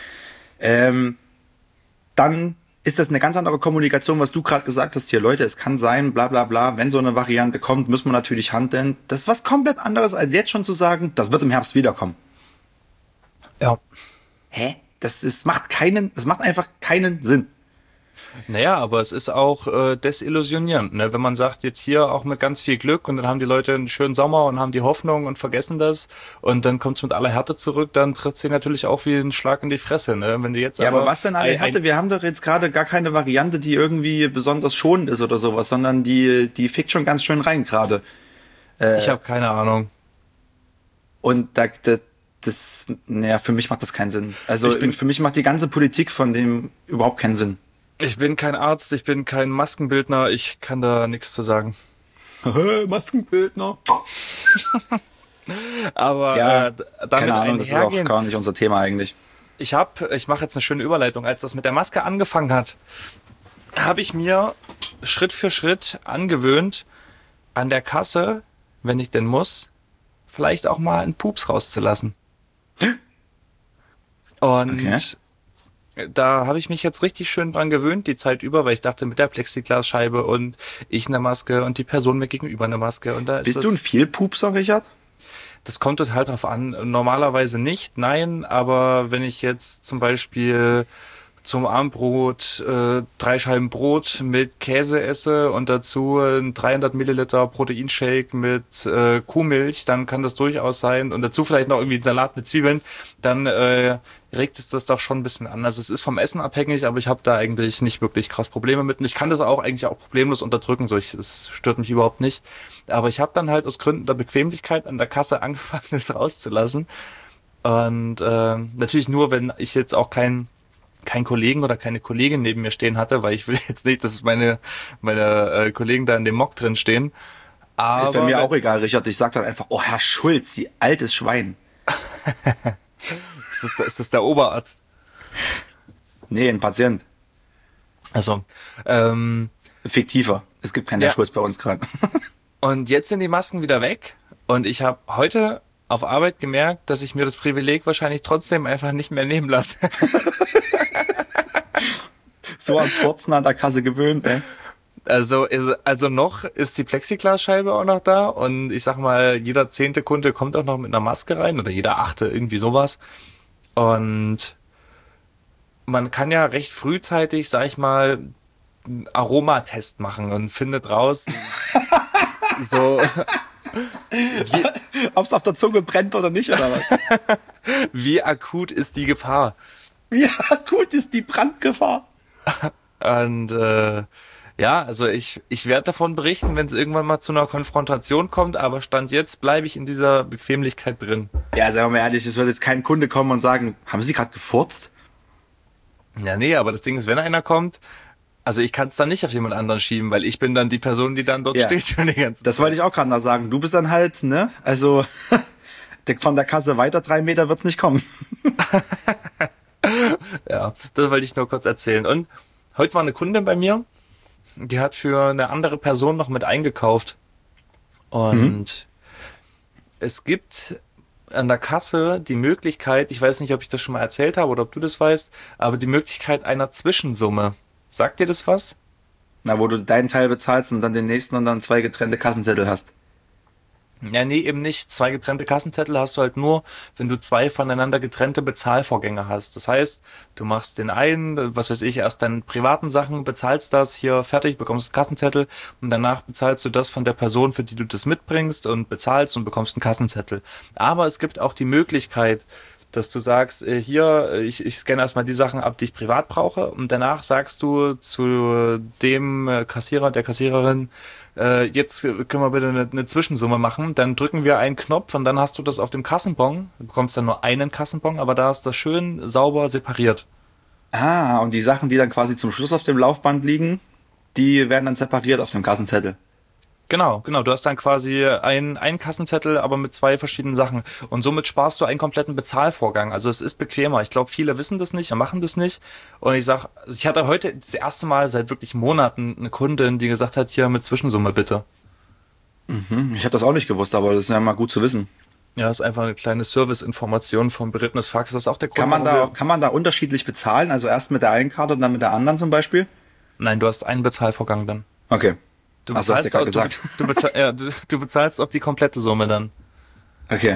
Dann ist das eine ganz andere Kommunikation, was du gerade gesagt hast hier, Leute, es kann sein, bla bla bla, wenn so eine Variante kommt, müssen wir natürlich handeln. Das ist was komplett anderes, als jetzt schon zu sagen, das wird im Herbst wiederkommen. Ja. Hä? Das macht einfach keinen Sinn. Naja, aber es ist auch desillusionierend, ne? Wenn man sagt, jetzt hier auch mit ganz viel Glück und dann haben die Leute einen schönen Sommer und haben die Hoffnung und vergessen das und dann kommt es mit aller Härte zurück, dann tritt sie natürlich auch wie ein Schlag in die Fresse, ne? Wenn du jetzt aber was denn alle Härte? Wir haben doch jetzt gerade gar keine Variante, die irgendwie besonders schonend ist oder sowas, sondern die fickt schon ganz schön rein gerade. Ich habe keine Ahnung. Und für mich macht das keinen Sinn. Also für mich macht die ganze Politik von dem überhaupt keinen Sinn. Ich bin kein Arzt, ich bin kein Maskenbildner, ich kann da nichts zu sagen. Maskenbildner. Aber ja, damit keine Ahnung, das ist auch gar nicht unser Thema eigentlich. Ich mache jetzt eine schöne Überleitung. Als das mit der Maske angefangen hat, habe ich mir Schritt für Schritt angewöhnt, an der Kasse, wenn ich denn muss, vielleicht auch mal einen Pups rauszulassen. Und Da habe ich mich jetzt richtig schön dran gewöhnt, die Zeit über, weil ich dachte, mit der Plexiglasscheibe und ich eine Maske und die Person mir gegenüber eine Maske. Und da ist Bist du ein Vielpupser, Richard? Das kommt total drauf an. Normalerweise nicht, nein, aber wenn ich jetzt zum Beispiel zum Abendbrot 3 Scheiben Brot mit Käse esse und dazu ein 300 Milliliter Proteinshake mit Kuhmilch, dann kann das durchaus sein. Und dazu vielleicht noch irgendwie einen Salat mit Zwiebeln, dann regt es das doch schon ein bisschen an. Also es ist vom Essen abhängig, aber ich habe da eigentlich nicht wirklich krass Probleme mit. Und ich kann das auch eigentlich auch problemlos unterdrücken. Es stört mich überhaupt nicht. Aber ich habe dann halt aus Gründen der Bequemlichkeit an der Kasse angefangen, es rauszulassen. Und natürlich nur, wenn ich jetzt auch kein Kollegen oder keine Kollegin neben mir stehen hatte, weil ich will jetzt nicht, dass meine Kollegen da in dem Mock drin stehen. Aber ist bei mir auch egal, Richard. Ich sag dann einfach, oh, Herr Schulz, Sie altes Schwein. Ist das der Oberarzt? Nee, ein Patient. Also, Fiktiver. Es gibt keinen Herr Schulz bei uns gerade. Und jetzt sind die Masken wieder weg und ich habe heute auf Arbeit gemerkt, dass ich mir das Privileg wahrscheinlich trotzdem einfach nicht mehr nehmen lasse. So ans Furzen an der Kasse gewöhnt, ey. Also noch ist die Plexiglasscheibe auch noch da und ich sag mal, jeder 10. Kunde kommt auch noch mit einer Maske rein oder jeder 8., irgendwie sowas. Und man kann ja recht frühzeitig, sag ich mal, einen Aromatest machen und findet raus, so ob es auf der Zunge brennt oder nicht, oder was? wie akut ist die Gefahr. Wie akut ist die Brandgefahr? Und ja, also ich werde davon berichten, wenn es irgendwann mal zu einer Konfrontation kommt, aber Stand jetzt bleibe ich in dieser Bequemlichkeit drin. Ja, sagen wir mal ehrlich, es wird jetzt kein Kunde kommen und sagen, haben Sie gerade gefurzt? Ja, nee, aber das Ding ist, wenn einer kommt, also ich kann es dann nicht auf jemand anderen schieben, weil ich bin dann die Person, die dann dort steht. Und die ganze das wollte ich auch gerade noch sagen. Du bist dann halt, ne, also von der Kasse weiter 3 Meter wird's nicht kommen. Ja, das wollte ich nur kurz erzählen. Und heute war eine Kundin bei mir, die hat für eine andere Person noch mit eingekauft. Und es gibt an der Kasse die Möglichkeit, ich weiß nicht, ob ich das schon mal erzählt habe oder ob du das weißt, aber die Möglichkeit einer Zwischensumme. Sagt dir das was? Na, wo du deinen Teil bezahlst und dann den nächsten und dann 2 getrennte Kassenzettel hast. Ja, nee, eben nicht. 2 getrennte Kassenzettel hast du halt nur, wenn du 2 voneinander getrennte Bezahlvorgänge hast. Das heißt, du machst den einen, was weiß ich, erst deine privaten Sachen, bezahlst das hier fertig, bekommst einen Kassenzettel und danach bezahlst du das von der Person, für die du das mitbringst und bezahlst und bekommst einen Kassenzettel. Aber es gibt auch die Möglichkeit, dass du sagst, hier, ich scanne erstmal die Sachen ab, die ich privat brauche und danach sagst du zu dem Kassierer, der Kassiererin, jetzt können wir bitte eine Zwischensumme machen, dann drücken wir einen Knopf und dann hast du das auf dem Kassenbon, du bekommst dann nur einen Kassenbon, aber da ist das schön sauber separiert. Ah, und die Sachen, die dann quasi zum Schluss auf dem Laufband liegen, die werden dann separiert auf dem Kassenzettel. Genau. Du hast dann quasi einen Kassenzettel, aber mit 2 verschiedenen Sachen. Und somit sparst du einen kompletten Bezahlvorgang. Also es ist bequemer. Ich glaube, viele wissen das nicht und machen das nicht. Und ich hatte heute das erste Mal seit wirklich Monaten eine Kundin, die gesagt hat, hier mit Zwischensumme bitte. Ich habe das auch nicht gewusst, aber das ist ja mal gut zu wissen. Ja, ist einfach eine kleine Serviceinformation vom berittenes Fax. Das ist auch der Grund, Kann man da unterschiedlich bezahlen? Also erst mit der einen Karte und dann mit der anderen zum Beispiel? Nein, du hast einen Bezahlvorgang dann. Okay. Du Ach so, hast du ja gerade gesagt. Du bezahlst auf die komplette Summe dann. Okay.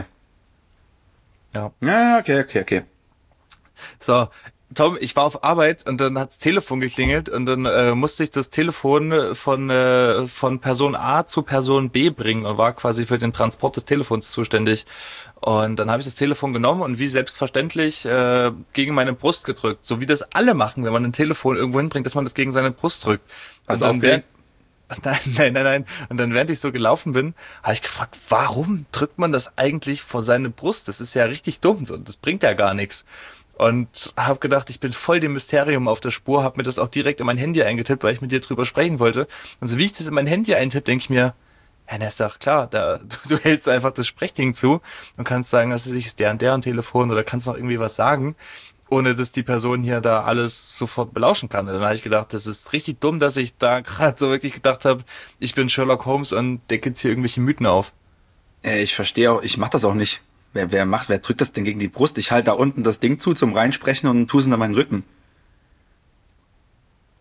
Ja. Ja, okay. So, Tom, ich war auf Arbeit und dann hat das Telefon geklingelt und dann musste ich das Telefon von Person A zu Person B bringen und war quasi für den Transport des Telefons zuständig. Und dann habe ich das Telefon genommen und wie selbstverständlich gegen meine Brust gedrückt. So wie das alle machen, wenn man ein Telefon irgendwo hinbringt, dass man das gegen seine Brust drückt. Also aufgelegt? Nein. Und dann, während ich so gelaufen bin, habe ich gefragt, warum drückt man das eigentlich vor seine Brust? Das ist ja richtig dumm und das bringt ja gar nichts. Und habe gedacht, ich bin voll dem Mysterium auf der Spur, habe mir das auch direkt in mein Handy eingetippt, weil ich mit dir drüber sprechen wollte. Und so wie ich das in mein Handy eintippe, denke ich mir, ja, das ist doch klar, du hältst einfach das Sprechding zu und kannst sagen, das ist der und der am Telefon oder kannst noch irgendwie was sagen, ohne dass die Person hier da alles sofort belauschen kann. Und dann habe ich gedacht, das ist richtig dumm, dass ich da gerade so wirklich gedacht habe, ich bin Sherlock Holmes und decke jetzt hier irgendwelche Mythen auf. Ich verstehe auch, ich mach das auch nicht. Wer drückt das denn gegen die Brust? Ich halte da unten das Ding zu zum Reinsprechen und tue es in meinen Rücken.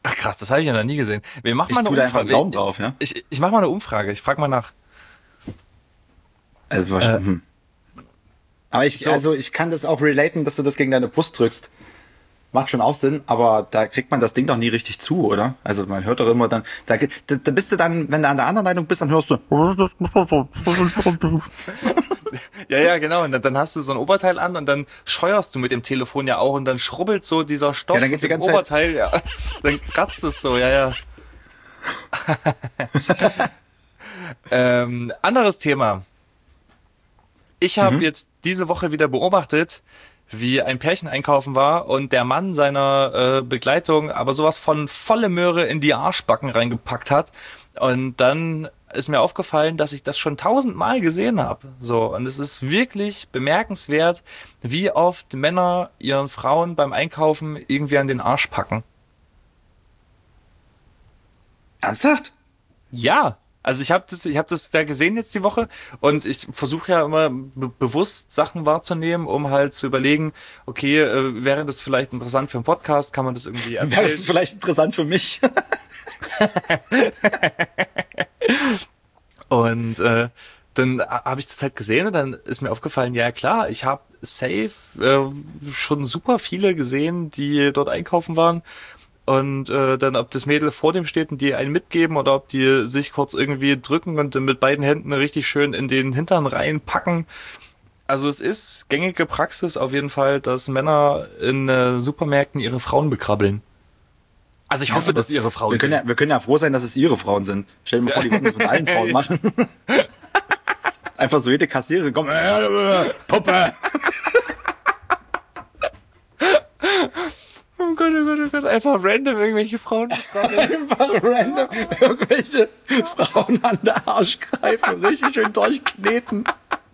Ach krass, das habe ich ja noch nie gesehen. Wir machen Ich mal eine tue da einfach einen Umfrage. Daumen drauf, ja. Ich mache mal eine Umfrage. Ich frage mal nach. Also, Aber ich kann das auch relaten, dass du das gegen deine Brust drückst. Macht schon auch Sinn, aber da kriegt man das Ding doch nie richtig zu, oder? Also man hört doch immer dann, da bist du dann, wenn du an der anderen Leitung bist, dann hörst du. Ja, genau. Und dann hast du so ein Oberteil an und dann scheuerst du mit dem Telefon ja auch und dann schrubbelt so dieser Stoff Ja, dann geht's die mit dem ganze Zeit- Oberteil. Ja. Dann kratzt es so, ja. Anderes Thema. Ich habe jetzt diese Woche wieder beobachtet, wie ein Pärchen einkaufen war und der Mann seiner Begleitung aber sowas von volle Möhre in die Arschbacken reingepackt hat. Und dann ist mir aufgefallen, dass ich das schon 1000-mal gesehen habe. So, und es ist wirklich bemerkenswert, wie oft Männer ihren Frauen beim Einkaufen irgendwie an den Arsch packen. Ernsthaft? Ja, also ich habe das da gesehen jetzt die Woche und ich versuche ja immer bewusst Sachen wahrzunehmen, um halt zu überlegen, okay, wäre das vielleicht interessant für einen Podcast, kann man das irgendwie Wäre erzählen? das vielleicht interessant für mich? Und dann habe ich das halt gesehen und dann ist mir aufgefallen, ja klar, ich habe safe schon super viele gesehen, die dort einkaufen waren. Und dann, ob das Mädel vor dem steht und die einen mitgeben oder ob die sich kurz irgendwie drücken und dann mit beiden Händen richtig schön in den Hintern reinpacken. Also es ist gängige Praxis auf jeden Fall, dass Männer in Supermärkten ihre Frauen bekrabbeln. Also ich hoffe, dass ihre Frauen Wir können ja froh sein, dass es ihre Frauen sind. Stell dir mal vor, die würden das mit allen Frauen machen. Einfach so jede Kassiererin, komm, Puppe. Oh Gott, oh Gott, oh Gott, einfach random irgendwelche Frauen bekrabbeln. Einfach random irgendwelche Frauen an der Arsch greifen und richtig schön durchkneten.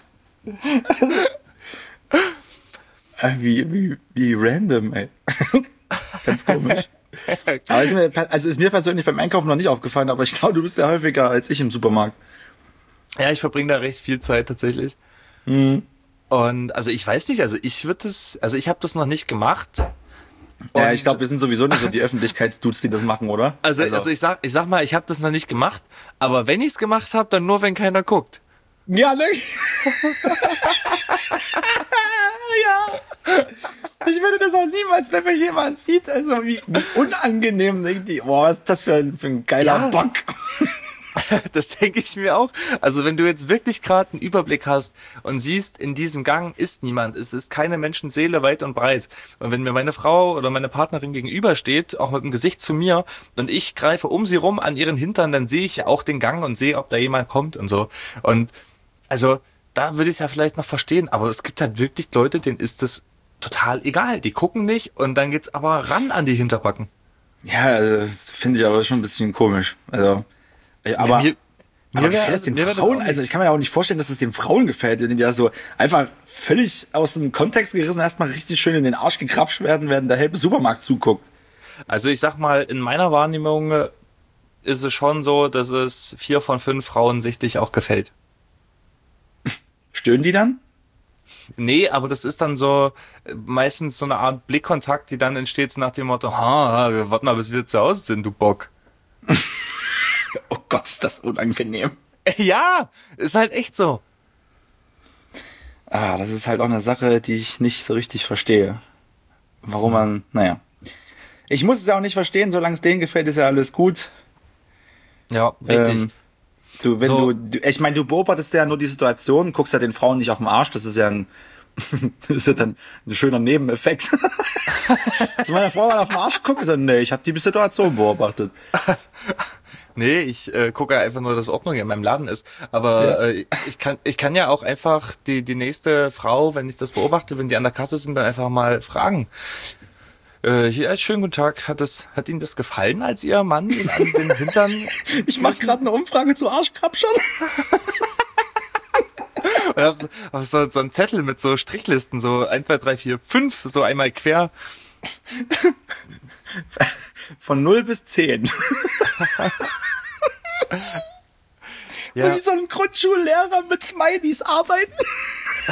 Wie random, ey. Ganz komisch. Aber ist mir persönlich beim Einkaufen noch nicht aufgefallen, aber ich glaube, du bist ja häufiger als ich im Supermarkt. Ja, ich verbringe da recht viel Zeit tatsächlich. Und also ich weiß nicht, also ich habe das noch nicht gemacht. Ja, ich glaube, wir sind sowieso nicht so die Öffentlichkeitsdudes, die das machen, oder? Also ich sag mal, ich habe das noch nicht gemacht, aber wenn ich's gemacht habe, dann nur, wenn keiner guckt. Ja, ne? Ja. Ich würde das auch niemals, wenn mich jemand sieht, also wie unangenehm, denkt die, boah, was ist das für ein geiler Bock. Das denke ich mir auch. Also wenn du jetzt wirklich gerade einen Überblick hast und siehst, in diesem Gang ist niemand, es ist keine Menschenseele weit und breit. Und wenn mir meine Frau oder meine Partnerin gegenübersteht, auch mit dem Gesicht zu mir, und ich greife um sie rum an ihren Hintern, dann sehe ich ja auch den Gang und sehe, ob da jemand kommt und so. Und also da würde ich es ja vielleicht noch verstehen, aber es gibt halt wirklich Leute, denen ist das total egal. Die gucken nicht und dann geht's aber ran an die Hinterbacken. Ja, also, das finde ich aber schon ein bisschen komisch. Also, aber mir gefällt das den Frauen? Also ich kann mir ja auch nicht vorstellen, dass es den Frauen gefällt, die ja so einfach völlig aus dem Kontext gerissen erstmal richtig schön in den Arsch gekrapscht werden, während der halbe Supermarkt zuguckt. Also ich sag mal, in meiner Wahrnehmung ist es schon so, dass es 4 von 5 Frauen sichtlich auch gefällt. Stöhnen die dann? Nee, aber das ist dann so meistens so eine Art Blickkontakt, die dann entsteht nach dem Motto, warte mal, bis wir zu Hause sind, du Bock. Oh Gott, ist das unangenehm. Ja, ist halt echt so. Das ist halt auch eine Sache, die ich nicht so richtig verstehe. Warum man, naja. Ich muss es ja auch nicht verstehen, solange es denen gefällt, ist ja alles gut. Ja, richtig. Ich meine, du beobachtest ja nur die Situation, guckst ja den Frauen nicht auf den Arsch, das ist ja dann ein schöner Nebeneffekt. Zu meiner Frau mal auf den Arsch gucken, so, nee, ich habe die Situation beobachtet. Nee, ich gucke einfach nur, dass Ordnung in meinem Laden ist. Aber ja. Ich kann ja auch einfach die nächste Frau, wenn ich das beobachte, wenn die an der Kasse sind, dann einfach mal fragen. Hier, schönen guten Tag. Hat Ihnen das gefallen, als Ihr Mann Ihnen an den Hintern... Ich mache gerade eine Umfrage zu Arschkrabschern. Und hab so einen Zettel mit so Strichlisten, so 1, 2, 3, 4, 5, so einmal quer. Von 0 bis 10. Ja. Und wie so ein Grundschullehrer mit Smileys arbeiten.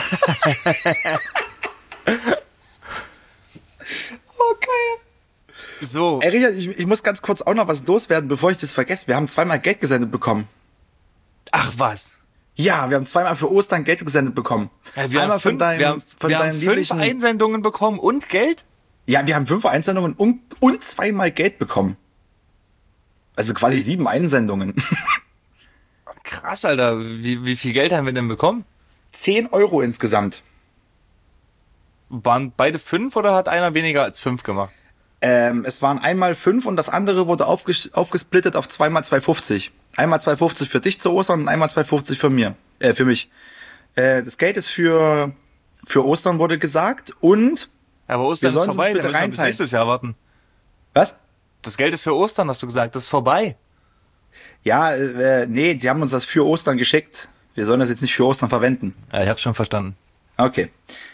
Okay. So. Ey, Richard, ich muss ganz kurz auch noch was loswerden, bevor ich das vergesse. Wir haben zweimal Geld gesendet bekommen. Ach was. Ja, wir haben zweimal für Ostern Geld gesendet bekommen. Ja, wir haben fünf Einsendungen bekommen und Geld? Ja, wir haben 5 Einsendungen und zweimal Geld bekommen. Also quasi 7 Einsendungen. Krass, Alter. Wie viel Geld haben wir denn bekommen? 10 Euro insgesamt. Waren beide 5 oder hat einer weniger als 5 gemacht? Es waren einmal 5 und das andere wurde aufgesplittet auf zweimal 2,50. Einmal 2,50 für dich zu Ostern und einmal 2,50 für mich. Das Geld ist für Ostern, wurde gesagt, und Aber Ostern ist vorbei, dann müssen wir bis nächstes Jahr warten. Was? Das Geld ist für Ostern, hast du gesagt, das ist vorbei. Ja, nee, die haben uns das für Ostern geschickt. Wir sollen das jetzt nicht für Ostern verwenden. Ja, ich hab's schon verstanden. Okay.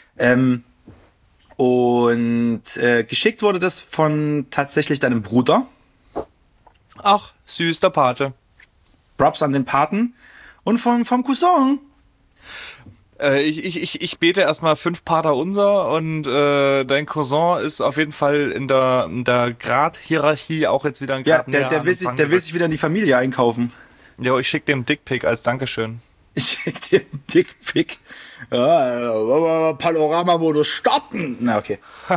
Geschickt wurde das von tatsächlich deinem Bruder. Ach, süß, der Pate. Props an den Paten. Und vom Cousin. Ich bete erstmal 5 Pater unser und dein Cousin ist auf jeden Fall in der Grad-Hierarchie auch jetzt wieder ein Grad näher. Der will sich wieder in die Familie einkaufen. Ja, ich schick dem Dickpick als Dankeschön. Ich schick dir einen Dickpick. Panorama-Modus starten. Na, okay.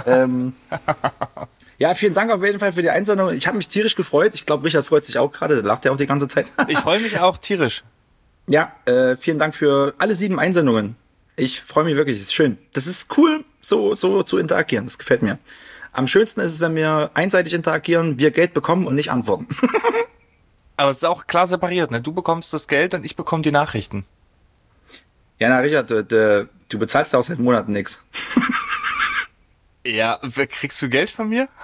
Ja, vielen Dank auf jeden Fall für die Einsendung. Ich habe mich tierisch gefreut. Ich glaube, Richard freut sich auch gerade. Der lacht ja auch die ganze Zeit. Ich freue mich auch tierisch. Ja, vielen Dank für alle 7 Einsendungen. Ich freue mich wirklich. Es ist schön. Das ist cool, so zu interagieren. Das gefällt mir. Am schönsten ist es, wenn wir einseitig interagieren, wir Geld bekommen und nicht antworten. Aber es ist auch klar separiert, ne? Du bekommst das Geld und ich bekomme die Nachrichten. Ja, na Richard, du bezahlst ja auch seit Monaten nix. Ja, kriegst du Geld von mir?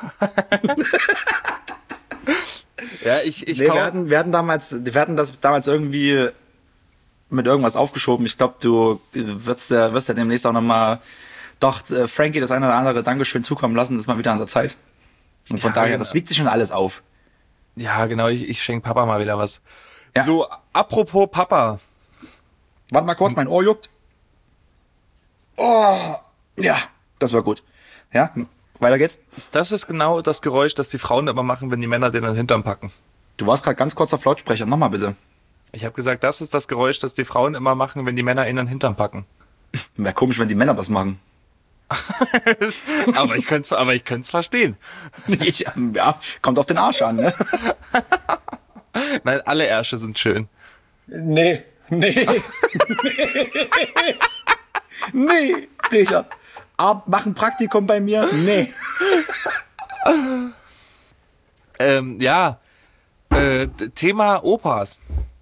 Ja, wir hatten das damals irgendwie mit irgendwas aufgeschoben. Ich glaube, du wirst ja demnächst auch nochmal Frankie das eine oder andere Dankeschön zukommen lassen. Das ist mal wieder an der Zeit. Und von daher, das wiegt sich schon alles auf. Ja, genau, ich schenke Papa mal wieder was. Ja. So, apropos Papa. Warte mal kurz, mein Ohr juckt. Oh, ja, das war gut. Ja, weiter geht's. Das ist genau das Geräusch, das die Frauen immer machen, wenn die Männer den in den Hintern packen. Du warst gerade ganz kurz auf Lautsprecher. Nochmal bitte. Ich habe gesagt, das ist das Geräusch, das die Frauen immer machen, wenn die Männer in den Hintern packen. Wäre komisch, wenn die Männer das machen. aber ich könnte es verstehen. Ja, kommt auf den Arsch an, ne? Nein, alle Ärsche sind schön. Nee. Nee, Richard. Mach ein Praktikum bei mir? Nee. Ja. Thema Opas.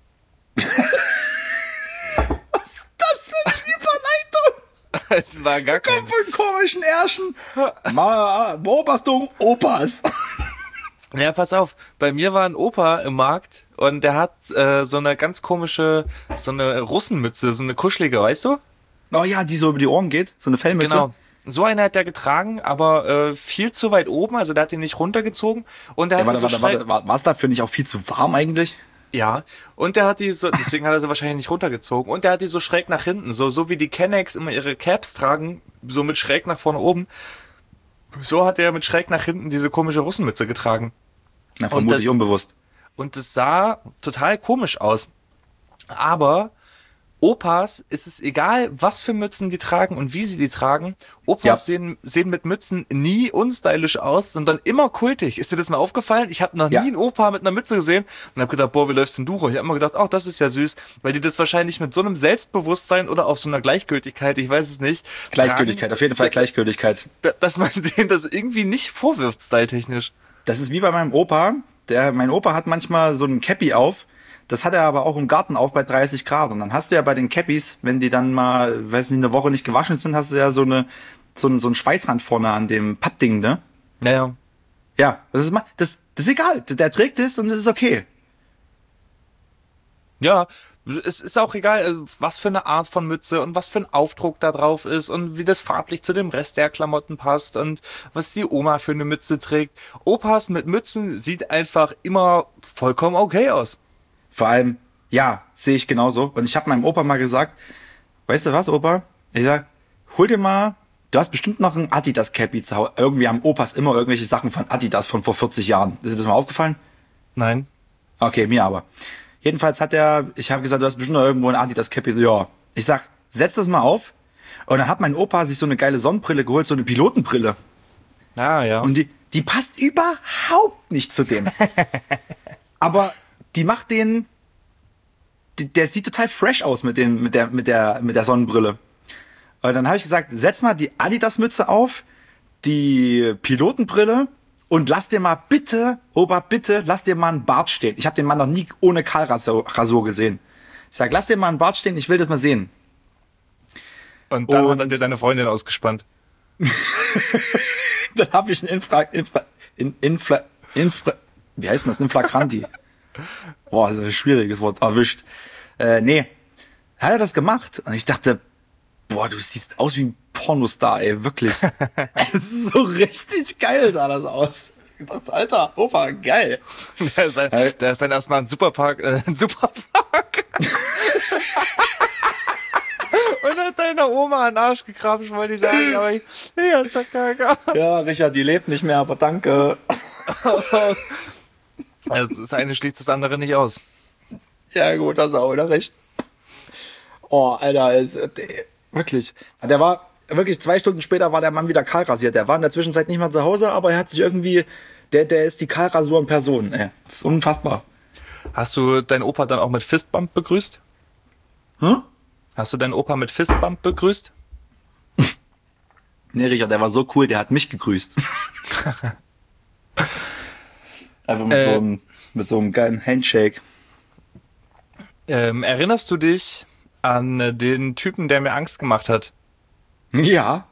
Was ist das für eine Überleitung? Es war gar kein... Kommt von komischen Ärschen. Beobachtung, Opas. Ja, pass auf. Bei mir war ein Opa im Markt und der hat so eine ganz komische, so eine Russenmütze, so eine kuschelige, weißt du? Oh ja, die so über die Ohren geht. So eine Fellmütze. Genau. So eine hat der getragen, aber viel zu weit oben, also der hat den nicht runtergezogen. Und der hat war es dafür nicht auch viel zu warm eigentlich? Ja, und der hat die so, deswegen hat er sie wahrscheinlich nicht runtergezogen. Und der hat die so schräg nach hinten, so wie die Kennex immer ihre Caps tragen, so mit schräg nach vorne oben. So hat er mit schräg nach hinten diese komische Russenmütze getragen. Na, vermutlich unbewusst. Und das sah total komisch aus. Aber Opas ist es egal, was für Mützen die tragen und wie sie die tragen. Opas sehen mit Mützen nie unstylisch aus, sondern immer kultig. Ist dir das mal aufgefallen? Ich habe noch nie einen Opa mit einer Mütze gesehen und habe gedacht, boah, wie läufst denn du? Ich habe immer gedacht, das ist ja süß, weil die das wahrscheinlich mit so einem Selbstbewusstsein oder auch so einer Gleichgültigkeit, ich weiß es nicht. Gleichgültigkeit, auf jeden Fall Gleichgültigkeit. Dass man denen das irgendwie nicht vorwirft, styletechnisch. Das ist wie bei meinem Opa. Mein Opa hat manchmal so einen Cappy auf. Das hat er aber auch im Garten, auch bei 30 Grad. Und dann hast du ja bei den Cappies, wenn die dann mal, weiß nicht, eine Woche nicht gewaschen sind, hast du ja so einen Schweißrand vorne an dem Pappding, ne? Ja. Ja, das ist egal. Der trägt es und es ist okay. Ja, es ist auch egal, was für eine Art von Mütze und was für ein Aufdruck da drauf ist und wie das farblich zu dem Rest der Klamotten passt und was die Oma für eine Mütze trägt. Opas mit Mützen sieht einfach immer vollkommen okay aus. Vor allem, ja, sehe ich genauso. Und ich habe meinem Opa mal gesagt, weißt du was, Opa? Ich sag, hol dir mal Du hast bestimmt noch ein Adidas-Cappy zu Hause. Irgendwie haben Opas immer irgendwelche Sachen von Adidas von vor 40 Jahren. Ist dir das mal aufgefallen? Nein. Okay, mir aber. Jedenfalls ich habe gesagt, du hast bestimmt noch irgendwo ein Adidas-Cappy. Ja. Ich sag, setz das mal auf. Und dann hat mein Opa sich so eine geile Sonnenbrille geholt, so eine Pilotenbrille. Ah, ja. Und die passt überhaupt nicht zu dem. Aber die macht der sieht total fresh aus mit der Sonnenbrille. Und dann habe ich gesagt, setz mal die Adidas-Mütze auf, die Pilotenbrille und lass dir mal bitte, Opa, bitte, lass dir mal einen Bart stehen. Ich habe den Mann noch nie ohne Kahlrasur gesehen. Ich sag, lass dir mal einen Bart stehen, ich will das mal sehen. Und dann hat er dir deine Freundin ausgespannt. Dann habe ich wie heißt denn das? Inflagranti. Boah, das ist ein schwieriges Wort. Erwischt. Nee. Hat er das gemacht? Und ich dachte, boah, du siehst aus wie ein Pornostar, ey, wirklich. Das ist so richtig geil, sah das aus. Ich dachte, Alter, Opa, geil. Der ist dann erstmal ein Superpark. Und hat deiner Oma an den Arsch gekrapscht, wollte ich sagen, aber ja, ist ja kacke. Ja, Richard, die lebt nicht mehr, aber danke. Das eine schließt das andere nicht aus. Ja, gut, das ist auch wieder recht. Oh, Alter, wirklich. Der war, wirklich 2 Stunden später war der Mann wieder kahlrasiert. Der war in der Zwischenzeit nicht mehr zu Hause, aber er hat sich irgendwie, der ist die Kahlrasur in Person, ey. Das ist unfassbar. Hast du deinen Opa dann auch mit Fistbump begrüßt? Hm? Hast du deinen Opa mit Fistbump begrüßt? Nee, Richard, der war so cool, der hat mich gegrüßt. Einfach mit so einem geilen Handshake. Erinnerst du dich an den Typen, der mir Angst gemacht hat? Ja.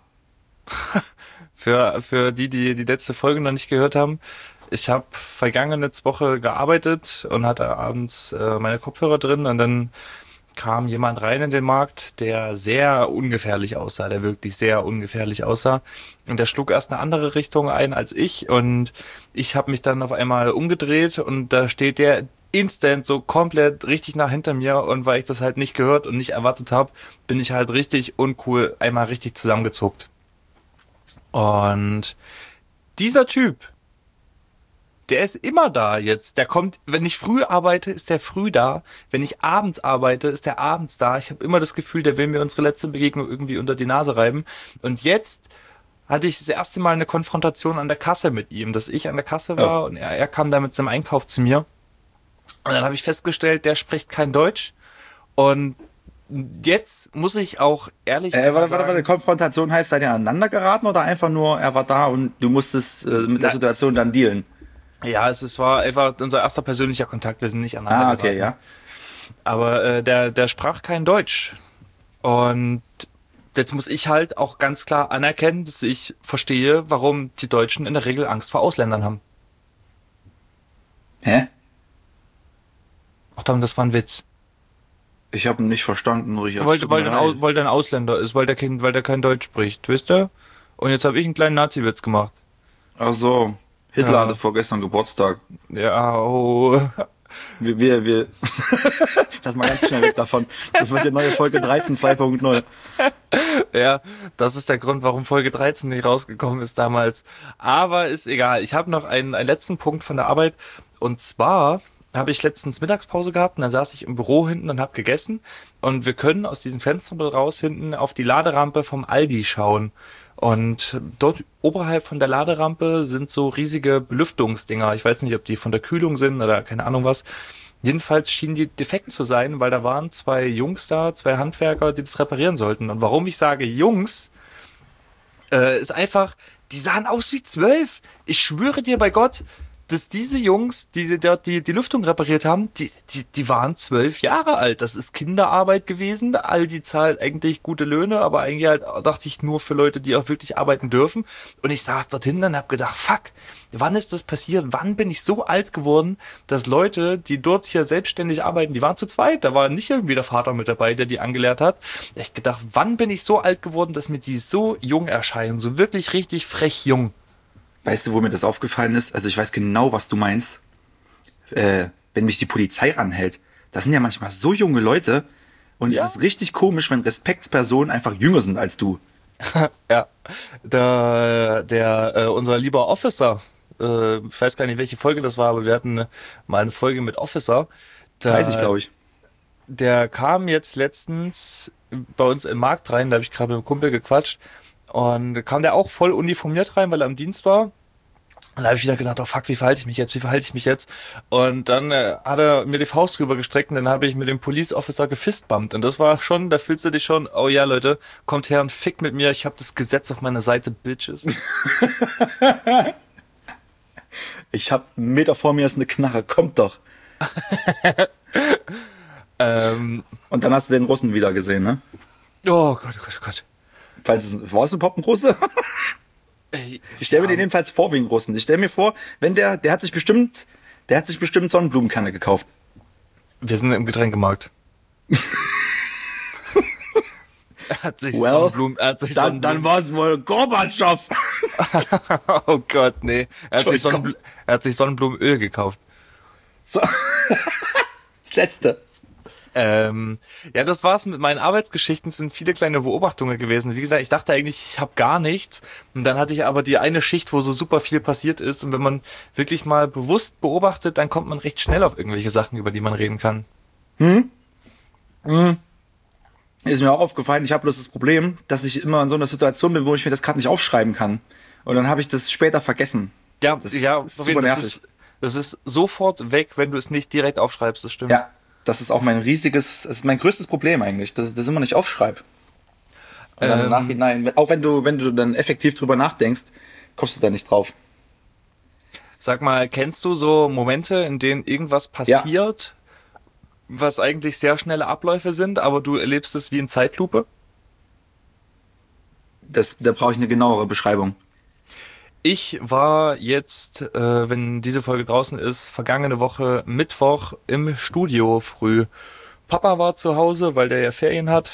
Für die letzte Folge noch nicht gehört haben, ich habe vergangene Woche gearbeitet und hatte abends meine Kopfhörer drin und dann kam jemand rein in den Markt, der sehr ungefährlich aussah, der wirklich sehr ungefährlich aussah. Und der schlug erst eine andere Richtung ein als ich und ich habe mich dann auf einmal umgedreht und da steht der instant so komplett richtig nach hinter mir und weil ich das halt nicht gehört und nicht erwartet habe, bin ich halt richtig uncool einmal richtig zusammengezuckt. Und dieser Typ, der ist immer da jetzt. Der kommt, wenn ich früh arbeite, ist der früh da. Wenn ich abends arbeite, ist der abends da. Ich habe immer das Gefühl, der will mir unsere letzte Begegnung irgendwie unter die Nase reiben. Und jetzt hatte ich das erste Mal eine Konfrontation an der Kasse mit ihm, dass ich an der Kasse war und er kam da mit seinem Einkauf zu mir. Und dann habe ich festgestellt, der spricht kein Deutsch. Und jetzt muss ich auch ehrlich sagen... Warte, Konfrontation heißt, seid ihr aneinander geraten oder einfach nur, er war da und du musstest mit der Situation dann dealen? Ja, war einfach unser erster persönlicher Kontakt. Wir sind nicht aneinander geraten. Okay, ja. Aber der sprach kein Deutsch. Und jetzt muss ich halt auch ganz klar anerkennen, dass ich verstehe, warum die Deutschen in der Regel Angst vor Ausländern haben. Hä? Ach Tom, das war ein Witz. Ich habe ihn nicht verstanden, Richard. Weil der ein Ausländer ist, weil der kein Deutsch spricht, wisst ihr? Und jetzt habe ich einen kleinen Nazi-Witz gemacht. Ach so. Hitler hatte vorgestern Geburtstag. Ja, oh. Wir lass mal ganz schnell weg davon. Das wird die neue Folge 13 2.0. Ja, das ist der Grund, warum Folge 13 nicht rausgekommen ist damals. Aber ist egal. Ich habe noch einen letzten Punkt von der Arbeit. Und zwar habe ich letztens Mittagspause gehabt und dann saß ich im Büro hinten und habe gegessen. Und wir können aus diesem Fenster raus hinten auf die Laderampe vom Aldi schauen. Und dort oberhalb von der Laderampe sind so riesige Belüftungsdinger. Ich weiß nicht, ob die von der Kühlung sind oder keine Ahnung was. Jedenfalls schienen die defekt zu sein, weil da waren 2 Jungs da, 2 Handwerker, die das reparieren sollten. Und warum ich sage Jungs, ist einfach, die sahen aus wie 12. Ich schwöre dir bei Gott, dass diese Jungs, die Lüftung repariert haben, die waren 12 Jahre alt. Das ist Kinderarbeit gewesen. Aldi zahlt eigentlich gute Löhne, aber eigentlich halt, dachte ich, nur für Leute, die auch wirklich arbeiten dürfen. Und ich saß dort hinten und hab gedacht, fuck, wann ist das passiert? Wann bin ich so alt geworden, dass Leute, die dort hier selbstständig arbeiten, die waren zu zweit. Da war nicht irgendwie der Vater mit dabei, der die angelehrt hat. Ich hab gedacht, wann bin ich so alt geworden, dass mir die so jung erscheinen? So wirklich richtig frech jung. Weißt du, wo mir das aufgefallen ist? Also ich weiß genau, was du meinst. Wenn mich die Polizei anhält, das sind ja manchmal so junge Leute und es ist richtig komisch, wenn Respektspersonen einfach jünger sind als du. Ja, unser lieber Officer, ich weiß gar nicht, welche Folge das war, aber wir hatten mal eine Folge mit Officer. 30, glaube ich. Der kam jetzt letztens bei uns im Markt rein, da habe ich gerade mit einem Kumpel gequatscht und da kam der auch voll uniformiert rein, weil er am Dienst war. Und da habe ich wieder gedacht, oh fuck, wie verhalte ich mich jetzt? Und dann hat er mir die Faust drüber gestreckt und dann habe ich mit dem Police Officer gefistbumpt. Und das war schon, da fühlst du dich schon, oh ja Leute, kommt her und fickt mit mir, ich habe das Gesetz auf meiner Seite, Bitches. Ich habe 1 Meter vor mir ist eine Knarre, kommt doch. Und dann hast du den Russen wieder gesehen, ne? Oh Gott, oh Gott, oh Gott. War es überhaupt ein Russe? Ich stelle mir den jedenfalls vor wie ein Russen. Ich stelle mir vor, wenn der hat sich bestimmt Sonnenblumenkerne gekauft. Wir sind im Getränkemarkt. Sonnenblumen. Dann war es wohl Gorbatschow. Oh Gott, nee. Er hat sich Sonnenblumenöl gekauft. So. Das Letzte. Ja, das war's mit meinen Arbeitsgeschichten. Es sind viele kleine Beobachtungen gewesen. Wie gesagt, ich dachte eigentlich, ich habe gar nichts. Und dann hatte ich aber die eine Schicht, wo so super viel passiert ist. Und wenn man wirklich mal bewusst beobachtet, dann kommt man recht schnell auf irgendwelche Sachen, über die man reden kann. Ist mir auch aufgefallen, ich habe bloß das Problem, dass ich immer in so einer Situation bin, wo ich mir das gerade nicht aufschreiben kann. Und dann habe ich das später vergessen. Ja, das ist super nervig. Das ist sofort weg, wenn du es nicht direkt aufschreibst, das stimmt. Ja, das ist auch mein größtes Problem eigentlich, dass ich das immer nicht aufschreibe. Und dann im Nachhinein, auch wenn du dann effektiv drüber nachdenkst, kommst du da nicht drauf. Sag mal, kennst du so Momente, in denen irgendwas passiert, was eigentlich sehr schnelle Abläufe sind, aber du erlebst es wie in Zeitlupe? Da brauche ich eine genauere Beschreibung. Ich war jetzt, wenn diese Folge draußen ist, vergangene Woche Mittwoch im Studio früh. Papa war zu Hause, weil der ja Ferien hat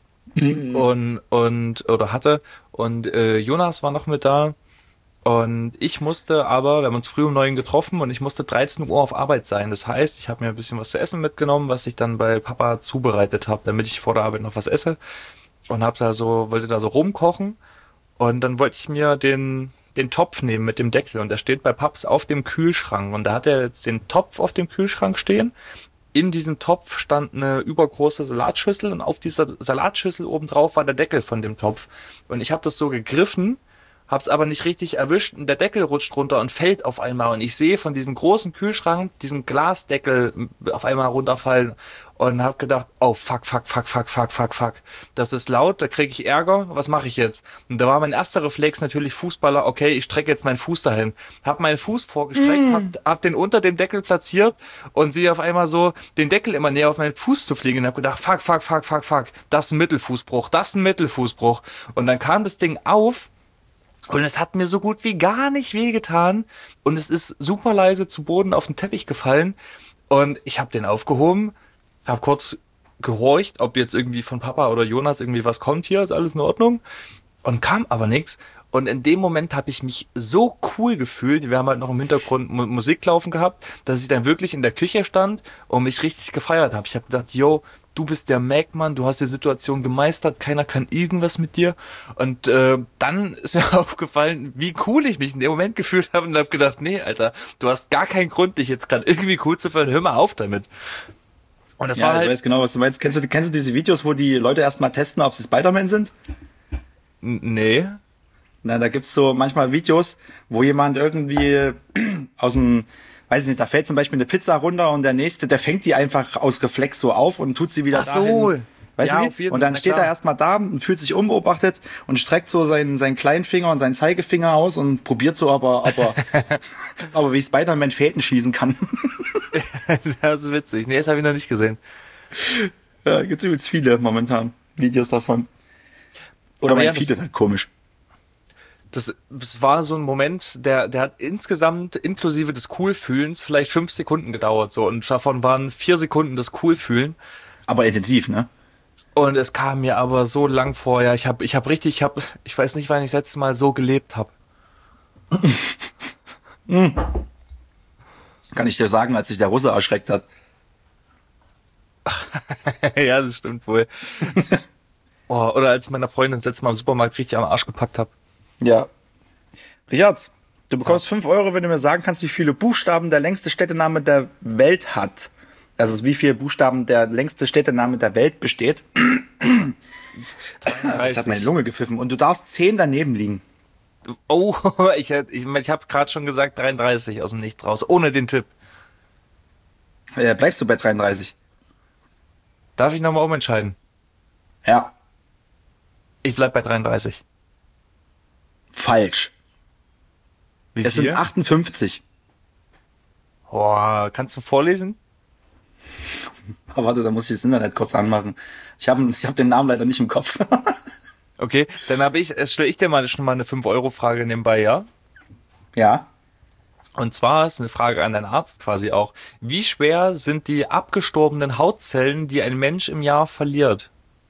oder hatte und Jonas war noch mit da und ich musste aber, wir haben uns früh um 9 getroffen und ich musste 13 Uhr auf Arbeit sein. Das heißt, ich habe mir ein bisschen was zu essen mitgenommen, was ich dann bei Papa zubereitet habe, damit ich vor der Arbeit noch was esse und wollte da so rumkochen und dann wollte ich mir den Topf nehmen mit dem Deckel und der steht bei Paps auf dem Kühlschrank und da hat er jetzt den Topf auf dem Kühlschrank stehen. In diesem Topf stand eine übergroße Salatschüssel und auf dieser Salatschüssel obendrauf war der Deckel von dem Topf. Und ich habe das so gegriffen, hab's aber nicht richtig erwischt und der Deckel rutscht runter und fällt auf einmal und ich sehe von diesem großen Kühlschrank diesen Glasdeckel auf einmal runterfallen und hab gedacht, oh fuck. Das ist laut, da kriege ich Ärger, was mache ich jetzt? Und da war mein erster Reflex natürlich Fußballer, okay, ich strecke jetzt meinen Fuß dahin. Hab meinen Fuß vorgestreckt, hab den unter dem Deckel platziert und sehe auf einmal so den Deckel immer näher auf meinen Fuß zu fliegen und hab gedacht, fuck, das ist ein Mittelfußbruch. Und dann kam das Ding auf und es hat mir so gut wie gar nicht wehgetan und es ist super leise zu Boden auf den Teppich gefallen und ich habe den aufgehoben, habe kurz gehorcht, ob jetzt irgendwie von Papa oder Jonas irgendwie was kommt hier, ist alles in Ordnung und kam aber nichts und in dem Moment habe ich mich so cool gefühlt, wir haben halt noch im Hintergrund Musik laufen gehabt, dass ich dann wirklich in der Küche stand und mich richtig gefeiert habe. Ich habe gedacht, yo, du bist der Mac-Mann, du hast die Situation gemeistert, keiner kann irgendwas mit dir. Und dann ist mir aufgefallen, wie cool ich mich in dem Moment gefühlt habe und habe gedacht, nee, Alter, du hast gar keinen Grund, dich jetzt gerade irgendwie cool zu fühlen, hör mal auf damit. Und das war halt... Ich weiß genau, was du meinst. Kennst du diese Videos, wo die Leute erstmal testen, ob sie Spider-Man sind? Nee. Na, da gibt's so manchmal Videos, wo jemand irgendwie aus dem... Weiß ich nicht, da fällt zum Beispiel eine Pizza runter und der Nächste, der fängt die einfach aus Reflex so auf und tut sie wieder dahin. Weißt du nicht? Und dann steht er erstmal da und fühlt sich unbeobachtet und streckt so seinen kleinen Finger und seinen Zeigefinger aus und probiert so, aber wie Spider-Man Fäden schießen kann. Das ist witzig. Nee, das habe ich noch nicht gesehen. Ja, gibt's übrigens viele momentan Videos davon. Oder mein Feed ist halt komisch. Das war so ein Moment, der hat insgesamt inklusive des Coolfühlens vielleicht 5 Sekunden gedauert so und davon waren 4 Sekunden das Coolfühlen. Aber intensiv, ne? Und es kam mir aber so lang vor, ja, ich weiß nicht, wann ich das letzte Mal so gelebt habe. Kann ich dir sagen, als sich der Russe erschreckt hat. Ja, das stimmt wohl. Oh, oder als ich meiner Freundin das letzte Mal im Supermarkt richtig am Arsch gepackt habe. Ja. Richard, du bekommst 5 Euro, wenn du mir sagen kannst, wie viele Buchstaben der längste Städtename der Welt hat. Also wie viele Buchstaben der längste Städtename der Welt besteht. Das hat meine Lunge gepfiffen. Und du darfst 10 daneben liegen. Oh, ich habe gerade schon gesagt 33 aus dem Nichts raus, ohne den Tipp. Bleibst du bei 33? Darf ich nochmal umentscheiden? Ja. Ich bleib bei 33. Falsch. Wie Es viel? sind 58. Boah, kannst du vorlesen? Aber warte, da muss ich das Internet kurz anmachen. Ich hab den Namen leider nicht im Kopf. Okay, dann stelle ich dir mal schon mal eine 5-Euro-Frage nebenbei, ja? Ja. Und zwar ist eine Frage an deinen Arzt quasi auch. Wie schwer sind die abgestorbenen Hautzellen, die ein Mensch im Jahr verliert?